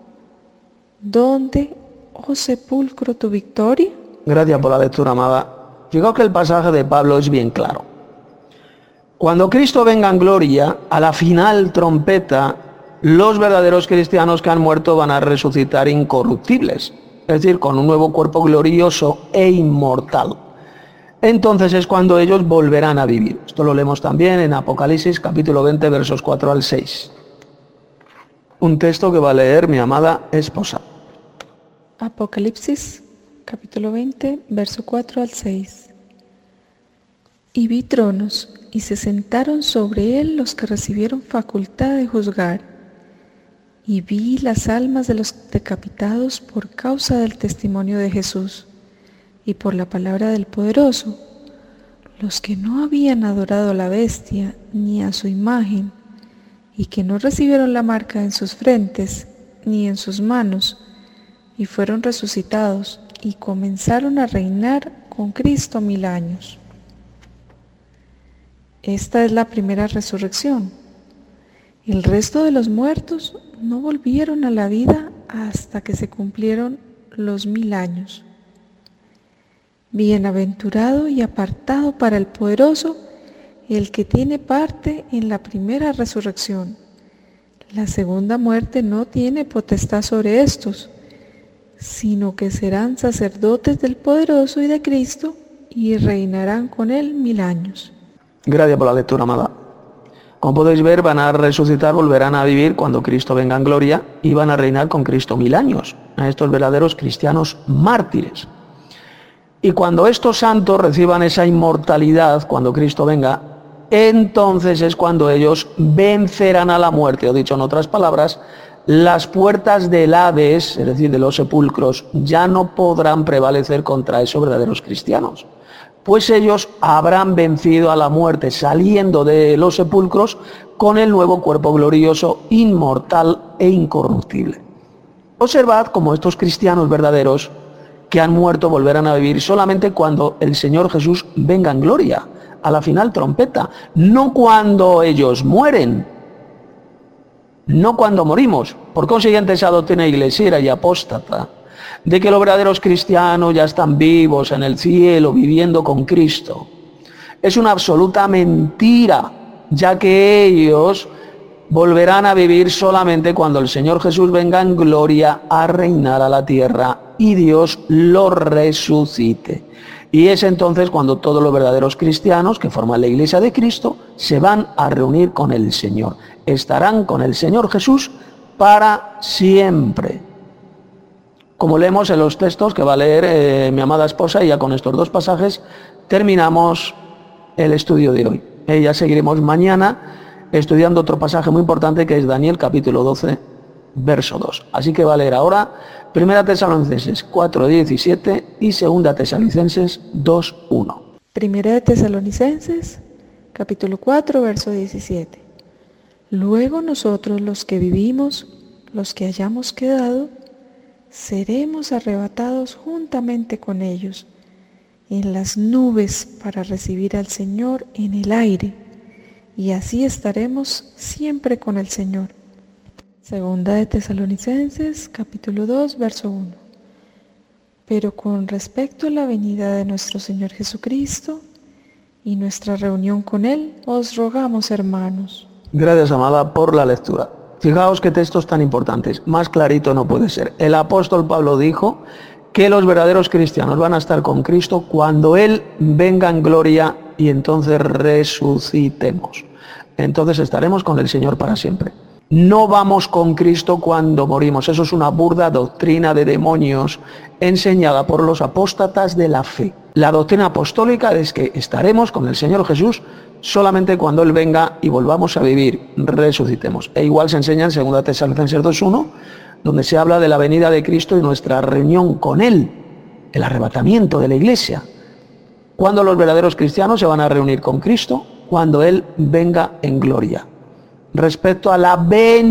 ¿Dónde, oh sepulcro, tu victoria? Gracias por la lectura, amada. Yo creo que el pasaje de Pablo es bien claro. Cuando Cristo venga en gloria, a la final trompeta, los verdaderos cristianos que han muerto van a resucitar incorruptibles, es decir, con un nuevo cuerpo glorioso e inmortal. Entonces es cuando ellos volverán a vivir. Esto lo leemos también en Apocalipsis capítulo veinte, versos cuatro al seis. Un texto que va a leer mi amada esposa. Apocalipsis capítulo veinte, verso cuatro al seis. Y vi tronos, y se sentaron sobre él los que recibieron facultad de juzgar. Y vi las almas de los decapitados por causa del testimonio de Jesús y por la palabra del Poderoso, los que no habían adorado a la bestia ni a su imagen, y que no recibieron la marca en sus frentes ni en sus manos, y fueron resucitados y comenzaron a reinar con Cristo mil años. Esta es la primera resurrección. El resto de los muertos no volvieron a la vida hasta que se cumplieron los mil años. Bienaventurado y apartado para el poderoso el que tiene parte en la primera resurrección. La segunda muerte no tiene potestad sobre estos, sino que serán sacerdotes del poderoso y de Cristo y reinarán con él mil años. Gracias por la lectura, amada. Como podéis ver, van a resucitar, volverán a vivir cuando Cristo venga en gloria y van a reinar con Cristo mil años, a estos verdaderos cristianos mártires. Y cuando estos santos reciban esa inmortalidad, cuando Cristo venga, entonces es cuando ellos vencerán a la muerte, o dicho en otras palabras, las puertas del Hades, es decir, de los sepulcros, ya no podrán prevalecer contra esos verdaderos cristianos. pues ellos habrán vencido a la muerte saliendo de los sepulcros con el nuevo cuerpo glorioso, inmortal e incorruptible. Observad cómo estos cristianos verdaderos que han muerto volverán a vivir solamente cuando el Señor Jesús venga en gloria, a la final trompeta, no cuando ellos mueren, no cuando morimos. Por consiguiente, esa doctrina iglesiera y apóstata de que los verdaderos cristianos ya están vivos en el cielo, viviendo con Cristo, es una absoluta mentira, ya que ellos volverán a vivir solamente cuando el Señor Jesús venga en gloria a reinar a la tierra y Dios lo resucite. Y es entonces cuando todos los verdaderos cristianos que forman la iglesia de Cristo se van a reunir con el Señor. Estarán con el Señor Jesús para siempre. Como leemos en los textos que va a leer eh, mi amada esposa, y ya con estos dos pasajes terminamos el estudio de hoy. Eh, ya seguiremos mañana estudiando otro pasaje muy importante que es Daniel capítulo doce, verso dos. Así que va a leer ahora Primera Tesalonicenses cuatro diecisiete y Segunda Tesalonicenses dos uno. Primera de Tesalonicenses, capítulo cuatro, verso diecisiete. Luego nosotros los que vivimos, los que hayamos quedado, seremos arrebatados juntamente con ellos en las nubes para recibir al Señor en el aire, y así estaremos siempre con el Señor. Segunda de Tesalonicenses, capítulo dos, verso uno. Pero con respecto a la venida de nuestro Señor Jesucristo y nuestra reunión con Él, os rogamos, hermanos. Gracias, amada, por la lectura. Fijaos qué textos tan importantes, más clarito no puede ser. El apóstol Pablo dijo que los verdaderos cristianos van a estar con Cristo cuando Él venga en gloria y entonces resucitemos. Entonces estaremos con el Señor para siempre. No vamos con Cristo cuando morimos. Eso es una burda doctrina de demonios enseñada por los apóstatas de la fe. La doctrina apostólica es que estaremos con el Señor Jesús solamente cuando Él venga y volvamos a vivir, resucitemos. E igual se enseña en Segunda Tesalonicenses dos uno, donde se habla de la venida de Cristo y nuestra reunión con Él, el arrebatamiento de la iglesia. Cuando los verdaderos cristianos se van a reunir con Cristo, cuando Él venga en gloria. Respecto a la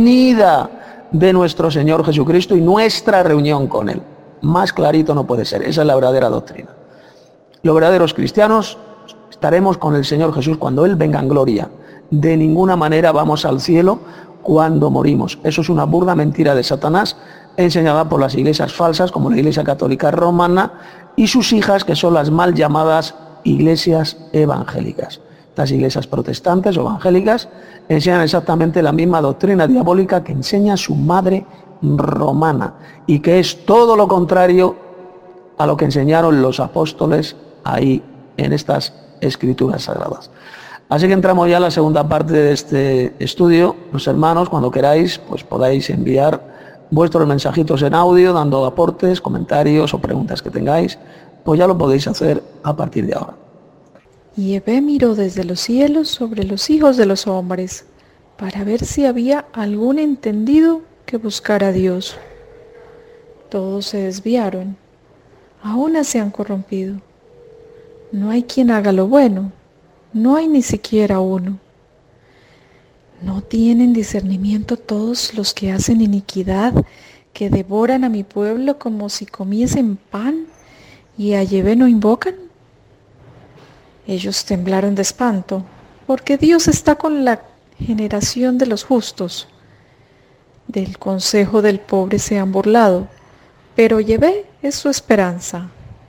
venida de nuestro Señor Jesucristo y nuestra reunión con Él. Más clarito no puede ser. Esa es la verdadera doctrina. Los verdaderos cristianos estaremos con el Señor Jesús cuando Él venga en gloria. De ninguna manera vamos al cielo cuando morimos. Eso es una burda mentira de Satanás, enseñada por las iglesias falsas, como la Iglesia Católica Romana y sus hijas, que son las mal llamadas iglesias evangélicas. Las iglesias protestantes o evangélicas enseñan exactamente la misma doctrina diabólica que enseña su madre romana, y que es todo lo contrario a lo que enseñaron los apóstoles ahí en estas escrituras sagradas. Así que entramos ya a la segunda parte de este estudio. Los hermanos, cuando queráis, pues podáis enviar vuestros mensajitos en audio, dando aportes, comentarios o preguntas que tengáis, pues ya lo podéis hacer a partir de ahora. Y Yahvé miró desde los cielos sobre los hijos de los hombres, para ver si había algún entendido que buscara a Dios. Todos se desviaron, aún se han corrompido. No hay quien haga lo bueno, no hay ni siquiera uno. ¿No tienen discernimiento todos los que hacen iniquidad, que devoran a mi pueblo como si comiesen pan, y a Yahvé no invocan? Ellos temblaron de espanto, porque Dios está con la generación de los justos. Del consejo del pobre se han burlado, pero Yahvé es su esperanza.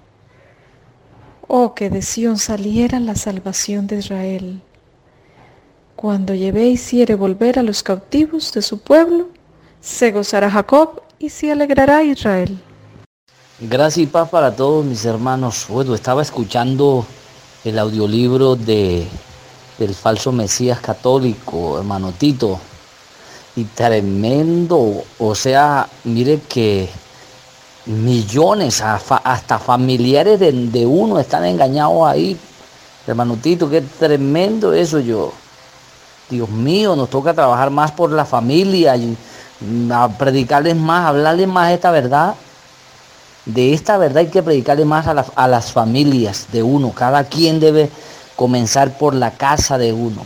Oh, que de Sión saliera la salvación de Israel. Cuando Yahvé hiciere volver a los cautivos de su pueblo, se gozará Jacob y se alegrará Israel. Gracias y paz para todos mis hermanos. Bueno, estaba escuchando el audiolibro de, del falso Mesías católico, hermano Tito, y tremendo, o sea, mire que millones, hasta familiares de, de uno están engañados ahí, hermano Tito, qué tremendo eso. Yo, Dios mío, nos toca trabajar más por la familia y a predicarles más, hablarles más esta verdad. De esta verdad hay que predicarle más a, la, a las familias de uno. Cada quien debe comenzar por la casa de uno.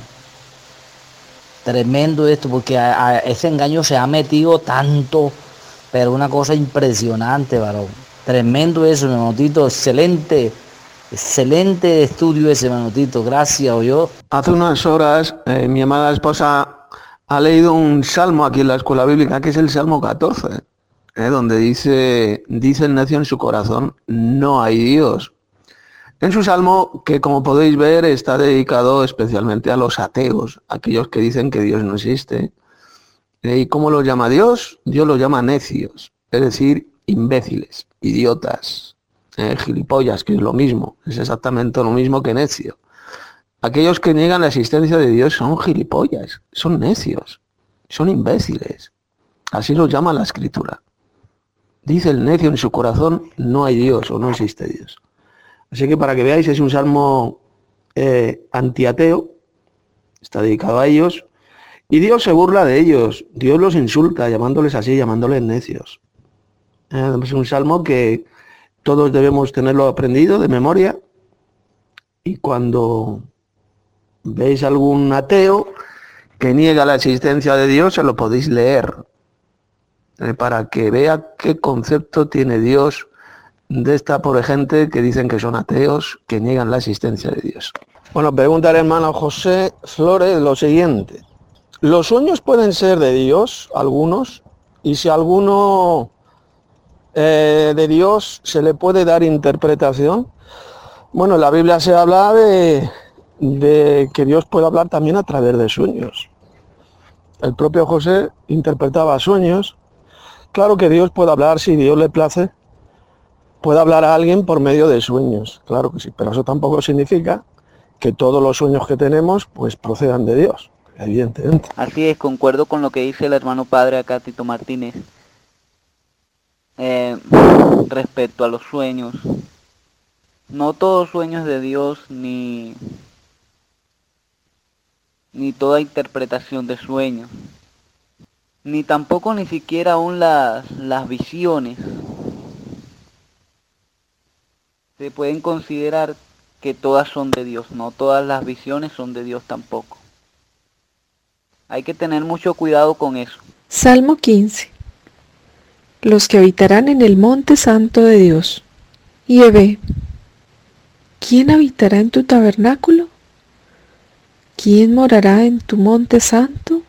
Tremendo esto, porque a, a ese engaño se ha metido tanto, pero una cosa impresionante, varón. Tremendo eso, mi hermanito, excelente, excelente estudio ese, hermanito. Gracias, yo. Hace unas horas eh, mi amada esposa ha leído un salmo aquí en la escuela bíblica, que es el Salmo catorce, eh, donde dice, dice el necio en su corazón, no hay Dios. En su salmo, que como podéis ver, está dedicado especialmente a los ateos, aquellos que dicen que Dios no existe. ¿Y cómo los llama Dios? Dios los llama necios, es decir, imbéciles, idiotas, eh, gilipollas, que es lo mismo, es exactamente lo mismo que necio. Aquellos que niegan la existencia de Dios son gilipollas, son necios, son imbéciles. Así los llama la Escritura. Dice el necio en su corazón, no hay Dios o no existe Dios. Así que para que veáis, es un salmo eh, antiateo, está dedicado a ellos, y Dios se burla de ellos, Dios los insulta, llamándoles así, llamándoles necios. Eh, es un salmo que todos debemos tenerlo aprendido de memoria, y cuando veis algún ateo que niega la existencia de Dios, se lo podéis leer, eh, para que vea qué concepto tiene Dios de esta pobre gente que dicen que son ateos, que niegan la existencia de Dios. Bueno, pregunta el hermano José Flores lo siguiente. ¿Los sueños pueden ser de Dios, algunos? Y si alguno eh, de Dios se le puede dar interpretación. Bueno, en la Biblia se habla de, de que Dios puede hablar también a través de sueños. El propio José interpretaba sueños. Claro que Dios puede hablar si Dios le place. Puede hablar a alguien por medio de sueños, claro que sí, pero eso tampoco significa que todos los sueños que tenemos pues procedan de Dios, evidentemente. Así es, concuerdo con lo que dice el hermano padre acá, Tito Martínez, eh, respecto a los sueños. No todos sueños de Dios, ni, ni toda interpretación de sueños, ni tampoco ni siquiera aún las, las visiones. Se pueden considerar que todas son de Dios, no todas las visiones son de Dios tampoco. Hay que tener mucho cuidado con eso. Salmo quince. Los que habitarán en el monte santo de Dios. Yahvé, ¿quién habitará en tu tabernáculo? ¿Quién morará en tu monte santo?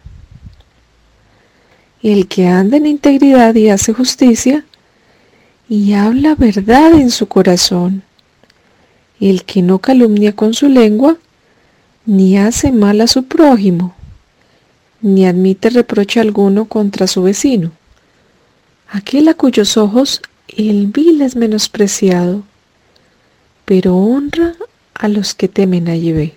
El que anda en integridad y hace justicia, y habla verdad en su corazón, el que no calumnia con su lengua, ni hace mal a su prójimo, ni admite reproche alguno contra su vecino, aquel a cuyos ojos el vil es menospreciado, pero honra a los que temen a Yahvé.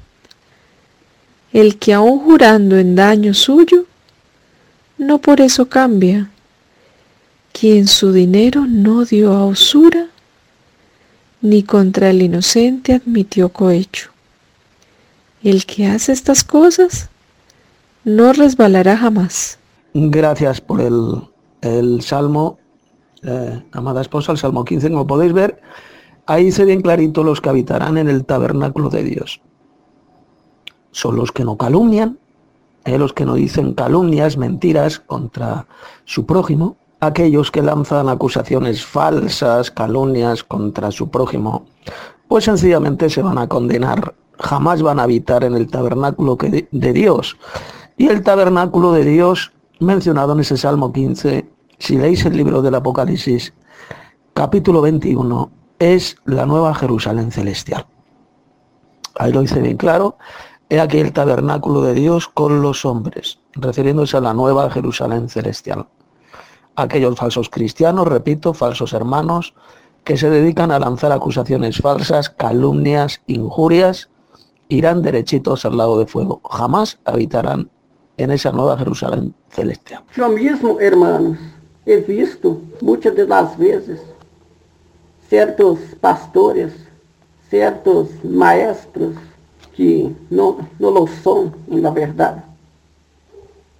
El que aun jurando en daño suyo, no por eso cambia, quien su dinero no dio a usura, ni contra el inocente admitió cohecho. El que hace estas cosas no resbalará jamás. Gracias por el, el Salmo, eh, amada esposa, el Salmo quince, como podéis ver, ahí se ven clarito los que habitarán en el tabernáculo de Dios. Son los que no calumnian, eh, los que no dicen calumnias, mentiras contra su prójimo, aquellos que lanzan acusaciones falsas, calumnias contra su prójimo, pues sencillamente se van a condenar, jamás van a habitar en el tabernáculo de Dios. Y el tabernáculo de Dios, mencionado en ese Salmo quince, si leéis el libro del Apocalipsis, capítulo veintiuno, es la nueva Jerusalén celestial. Ahí lo dice bien claro, he aquí el tabernáculo de Dios con los hombres, refiriéndose a la nueva Jerusalén celestial. Aquellos falsos cristianos, repito, falsos hermanos, que se dedican a lanzar acusaciones falsas, calumnias, injurias, irán derechitos al lago de fuego. Jamás habitarán en esa nueva Jerusalén celestial. Yo mismo, hermanos, he visto muchas de las veces ciertos pastores, ciertos maestros que no, no lo son en la verdad,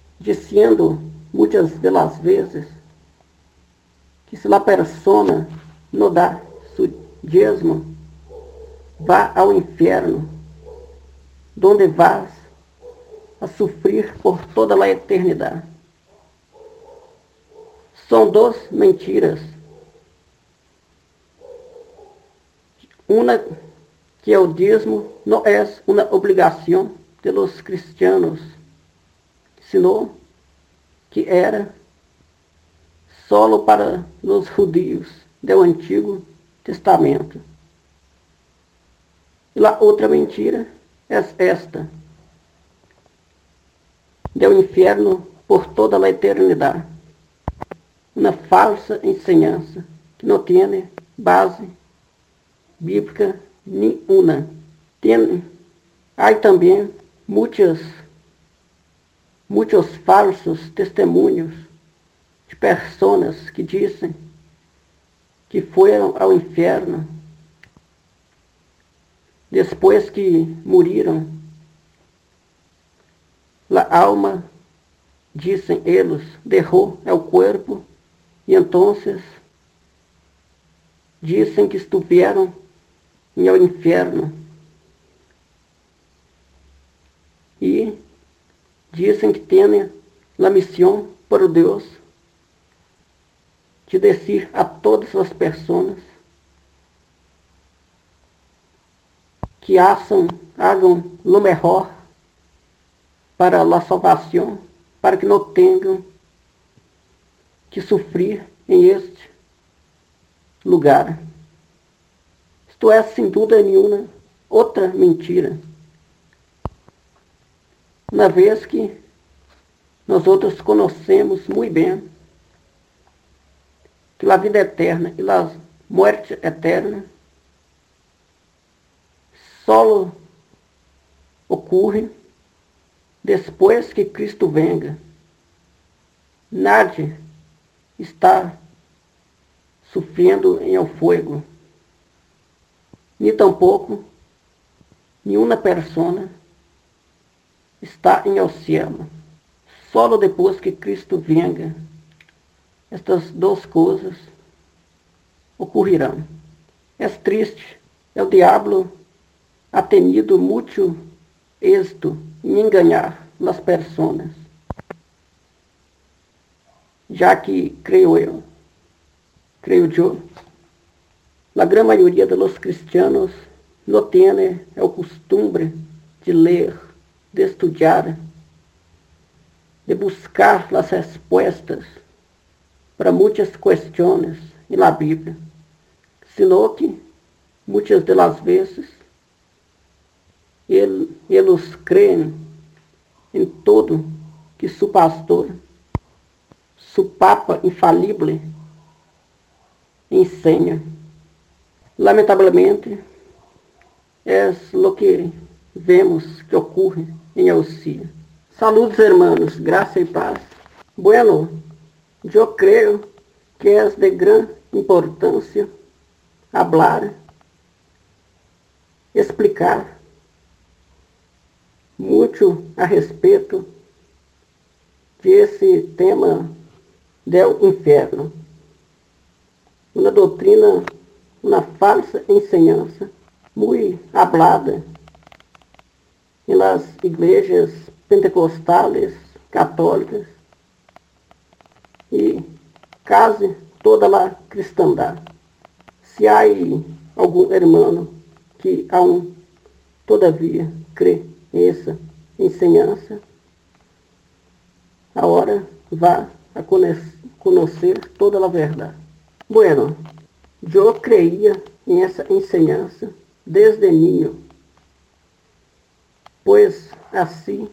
diciendo muchas de las veces que si la persona não dá su diezmo, vá ao inferno, donde vas a sofrer por toda a eternidade. São duas mentiras. Uma que o dízimo não é uma obrigação de los cristianos, sino que era solo para os judíos do Antigo Testamento. E a outra mentira é esta: do inferno por toda a eternidade. Uma falsa enseñança que não tem base bíblica nenhuma. Tem, há também muitos, muitos falsos testemunhos de pessoas que dizem que foram ao inferno depois que morreram. A alma, dizem eles, deixou o corpo e então dizem que estiveram no inferno. E dizem que têm a missão por Deus de dizer a todas as pessoas que acham, hagam o melhor para a salvação, para que não tenham que sofrer em este lugar. Isto é, sem dúvida nenhuma, outra mentira. Uma vez que nós outros conhecemos muito bem que a vida eterna e a morte eterna só ocorrem depois que Cristo venga. Nadie está sofrendo em el fuego, nem tampouco nenhuma persona está em el cielo. Só depois que Cristo venga, estas duas coisas ocorrerão. É triste, o diabo ha tenido muito êxito em enganar as pessoas, já que, creio eu, creio eu, a grande maioria dos cristianos não tem o costume de ler, de estudar, de buscar as respostas para muitas questões na Bíblia, sino que muitas das vezes eles creem em tudo que seu pastor, seu papa infalível ensina. Lamentavelmente, é o que vemos que ocorre em Alcia. Saludos, hermanos, graça e paz. Bueno, eu creio que é de grande importância hablar, explicar muito a respeito desse tema do inferno. Uma doutrina, uma falsa enseñança, muito hablada em las igrejas pentecostales, católicas e quase toda a cristandade. Se há algum irmão que aún todavia crê essa enseñança, agora vá a conhecer toda a verdade. Bueno, eu creía em essa enseñança desde niño, pois assim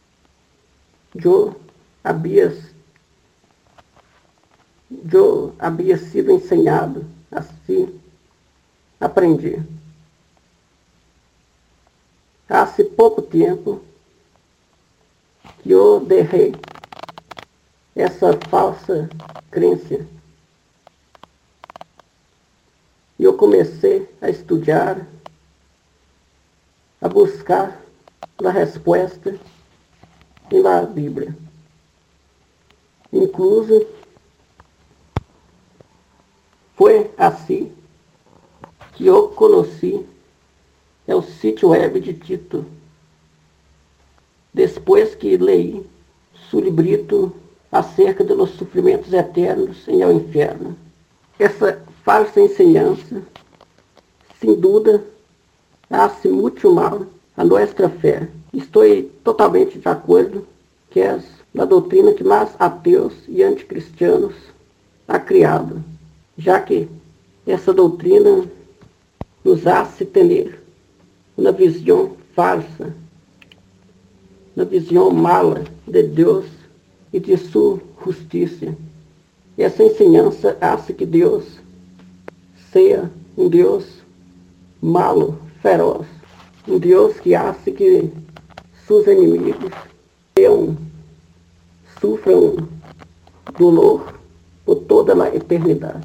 eu havia eu havia sido ensinado, assim aprendi. Há pouco tempo que eu deixei essa falsa crença. E eu comecei a estudar, a buscar a resposta na Bíblia. Incluso Foi assim que eu conheci o sítio web de Tito, depois que leí seu librito acerca dos sofrimentos eternos em ao inferno. Essa falsa ensinança, sem dúvida, hace muito mal a nossa fé. Estou totalmente de acordo que é a doutrina que mais ateus e anticristianos ha criado, já que essa doutrina nos hace ter uma visão falsa, uma visão mala de Deus e de sua justiça. Essa ensinança hace que Deus seja um Deus malo, feroz, um Deus que hace que seus inimigos tenham, sofram dolor por toda a eternidade.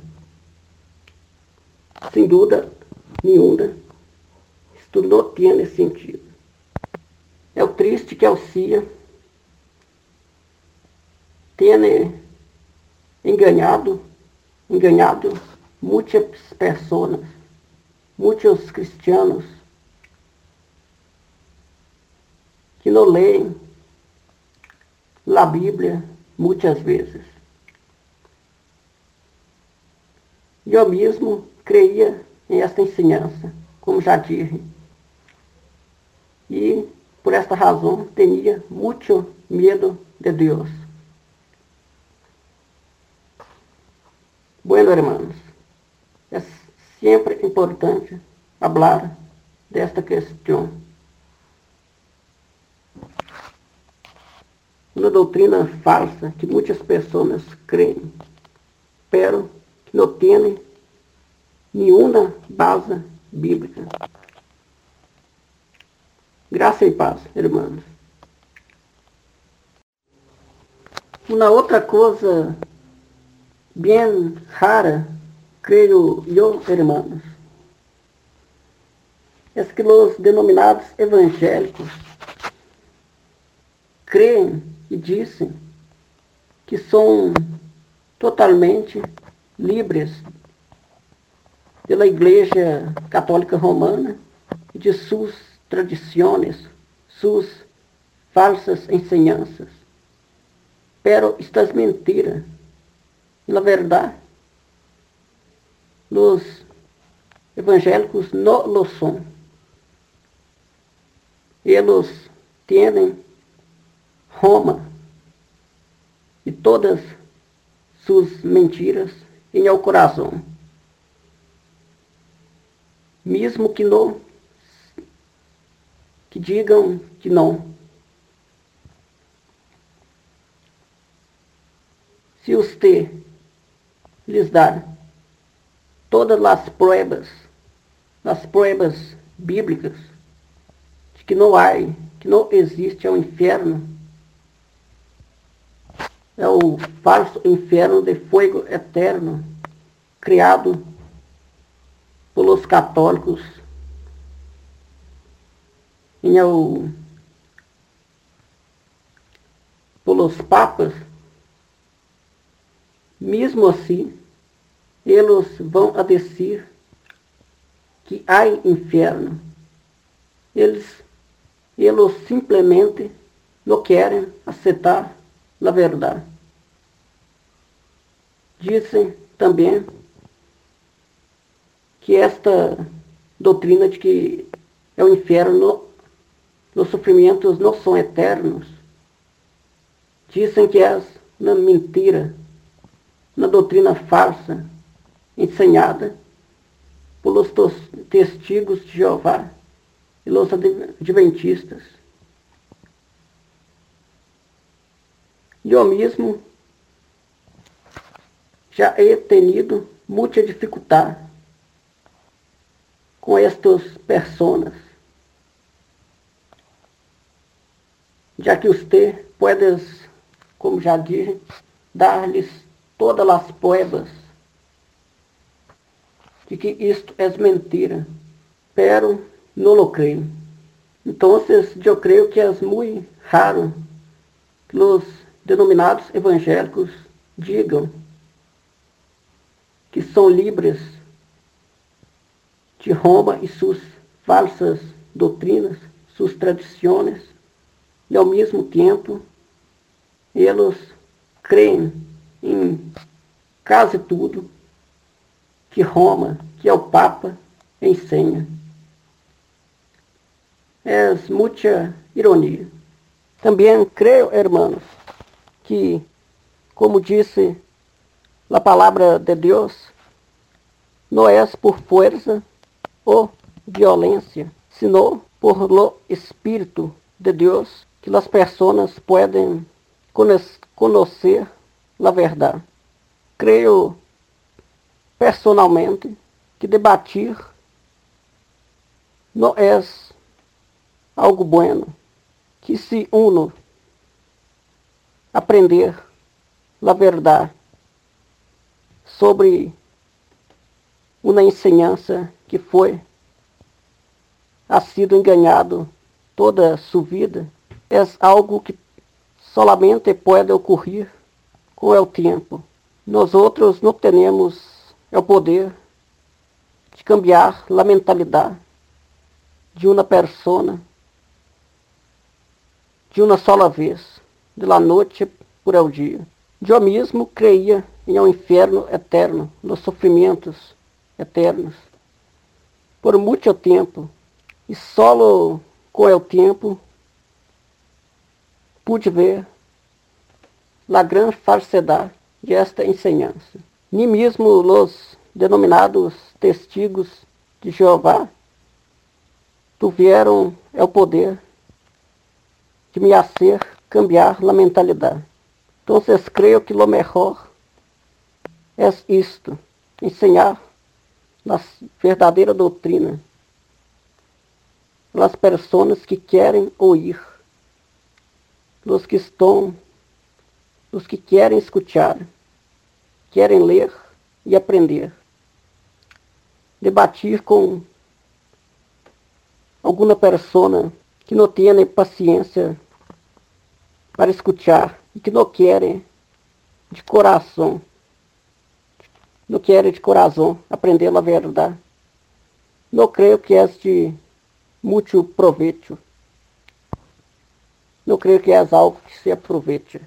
Sem dúvida nenhuma, isto não tem sentido. É o triste que o C I A tenha enganado, enganado muitas pessoas, muitos cristianos que não leem a Bíblia muitas vezes. Eu mesmo creia em esta ensinança, como já disse, e por esta razão tinha muito medo de Deus. Bueno, hermanos, é sempre importante falar desta questão. Uma doutrina falsa que muitas pessoas creem, pero que não tem nenhuma base bíblica. Graça e paz, irmãos. Uma outra coisa bem rara, creio eu, irmãos, é que os denominados evangélicos creem e dizem que são totalmente livres pela Igreja Católica Romana e de suas tradições, suas falsas ensinanças. Pero estas mentiras, na verdade, os evangélicos não lo são. Eles têm Roma e todas suas mentiras em seu coração. Mesmo que não, que digam que não. Se você lhes dar todas as provas, as provas bíblicas, de que não há, que não existe o inferno, é o falso inferno de fogo eterno, criado pelos católicos, em o, pelos papas. Mesmo assim, eles vão a dizer que há inferno. Eles, eles simplesmente não querem aceitar a verdade. Dizem também que esta doutrina de que é o inferno, os sofrimentos não são eternos, dizem que é uma mentira, uma doutrina falsa, ensinada pelos testigos de Jeová e os adventistas. Eu mesmo já he tenido muita dificuldade com estas pessoas, já que você pode, como já disse, dar-lhes todas as provas de que isto é mentira, pero não lo creio. Então, eu creio que é muito raro que os denominados evangélicos digam que são livres de Roma e suas falsas doutrinas, suas tradições, e ao mesmo tempo eles creem em quase tudo que Roma, que é o Papa, ensina. É muita ironia. Também creio, hermanos, que, como disse a palavra de Deus, não é por força ou violência, sino por lo Espírito de Deus que as pessoas podem conhecer a verdade. Creio personalmente que debatir não é algo bueno, que se uno aprender a verdade sobre uma ensinança que foi ha sido enganado toda a sua vida, é algo que solamente pode ocorrer com o tempo. Nós outros não temos o poder de cambiar a mentalidade de uma pessoa de uma sola vez, de la noite por el dia. Eu mesmo creia em um inferno eterno, nos sofrimentos eternos, por muito tempo, e só com o tempo pude ver a grande falsidade de esta ensinança. Nem mesmo os denominados testigos de Jeová tiveram o poder de me fazer cambiar a mentalidade. Então, creio que o melhor é isto, ensinar a verdadeira doutrina às pessoas que querem ouvir, os que estão, os que querem escutar, querem ler e aprender. Debatir com alguma pessoa que não tem paciência para escutar e que não querem de coração, não querem de coração aprender a verdade. Não creio que é de muito proveito. Não creio que é algo que se aproveite.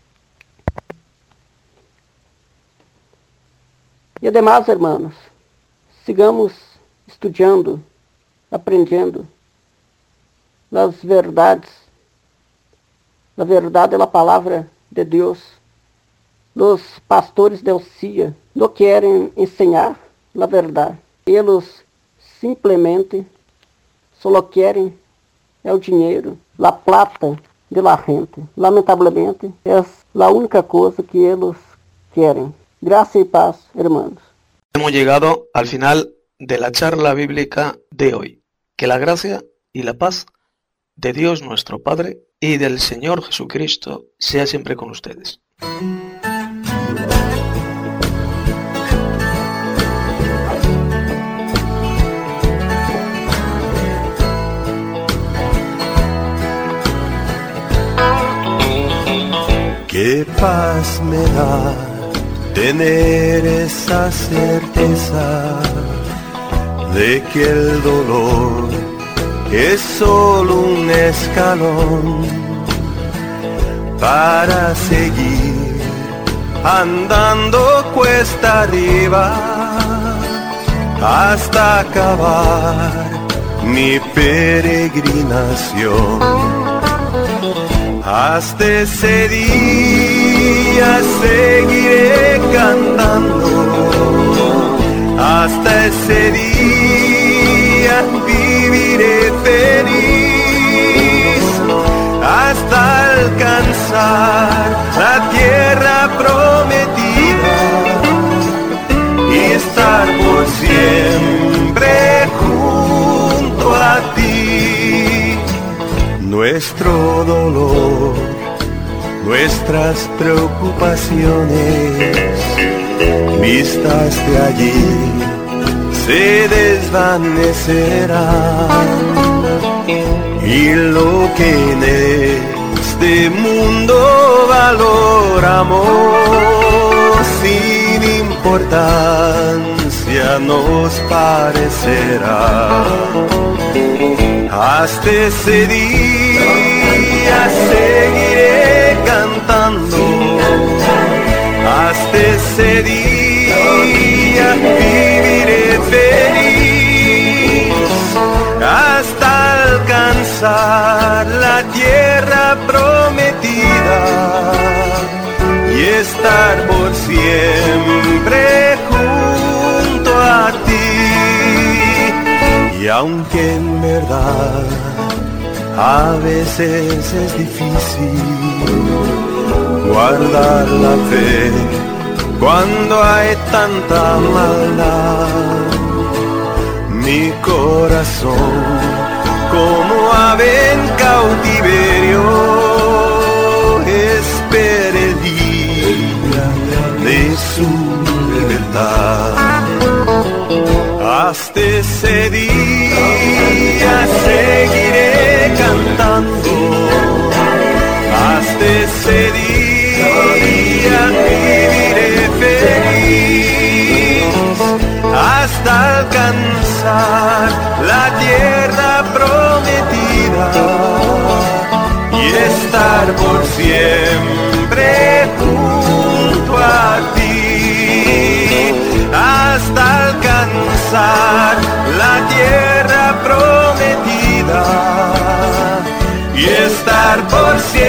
E ademais, hermanos, sigamos estudando, aprendendo as verdades. A verdade é a palavra de Deus. Os pastores del C I A não querem ensinar a verdade. Eles simplesmente só querem é o dinheiro, a plata de la gente. Lamentavelmente, é a única coisa que eles querem. Graça y paz, hermanos. Hemos llegado al final de la charla bíblica de hoy. Que la gracia y la paz de Dios nuestro Padre y del Señor Jesucristo sea siempre con ustedes. Qué paz me da tener esa certeza de que el dolor es solo un escalón para seguir andando cuesta arriba hasta acabar mi peregrinación. Hasta ese día seguiré cantando, hasta ese día viviré feliz, hasta alcanzar la tierra prometida y estar por siempre junto a ti. Nuestro dolor, nuestras preocupaciones, vistas de allí, se desvanecerán. Y lo que en este mundo valoramos, sin importar importancia nos parecerá. Hasta ese día seguiré cantando, hasta ese día viviré feliz, hasta alcanzar la tierra prometida y estar por siempre junto a ti. Y aunque en verdad a veces es difícil guardar la fe cuando hay tanta maldad, mi corazón como ave en cautiverio espera el día de su libertad. Hasta ese día seguiré cantando, hasta ese día viviré feliz, hasta alcanzar la tierra prometida y estar por siempre junto a ti, hasta alcanzar la tierra prometida y estar por siempre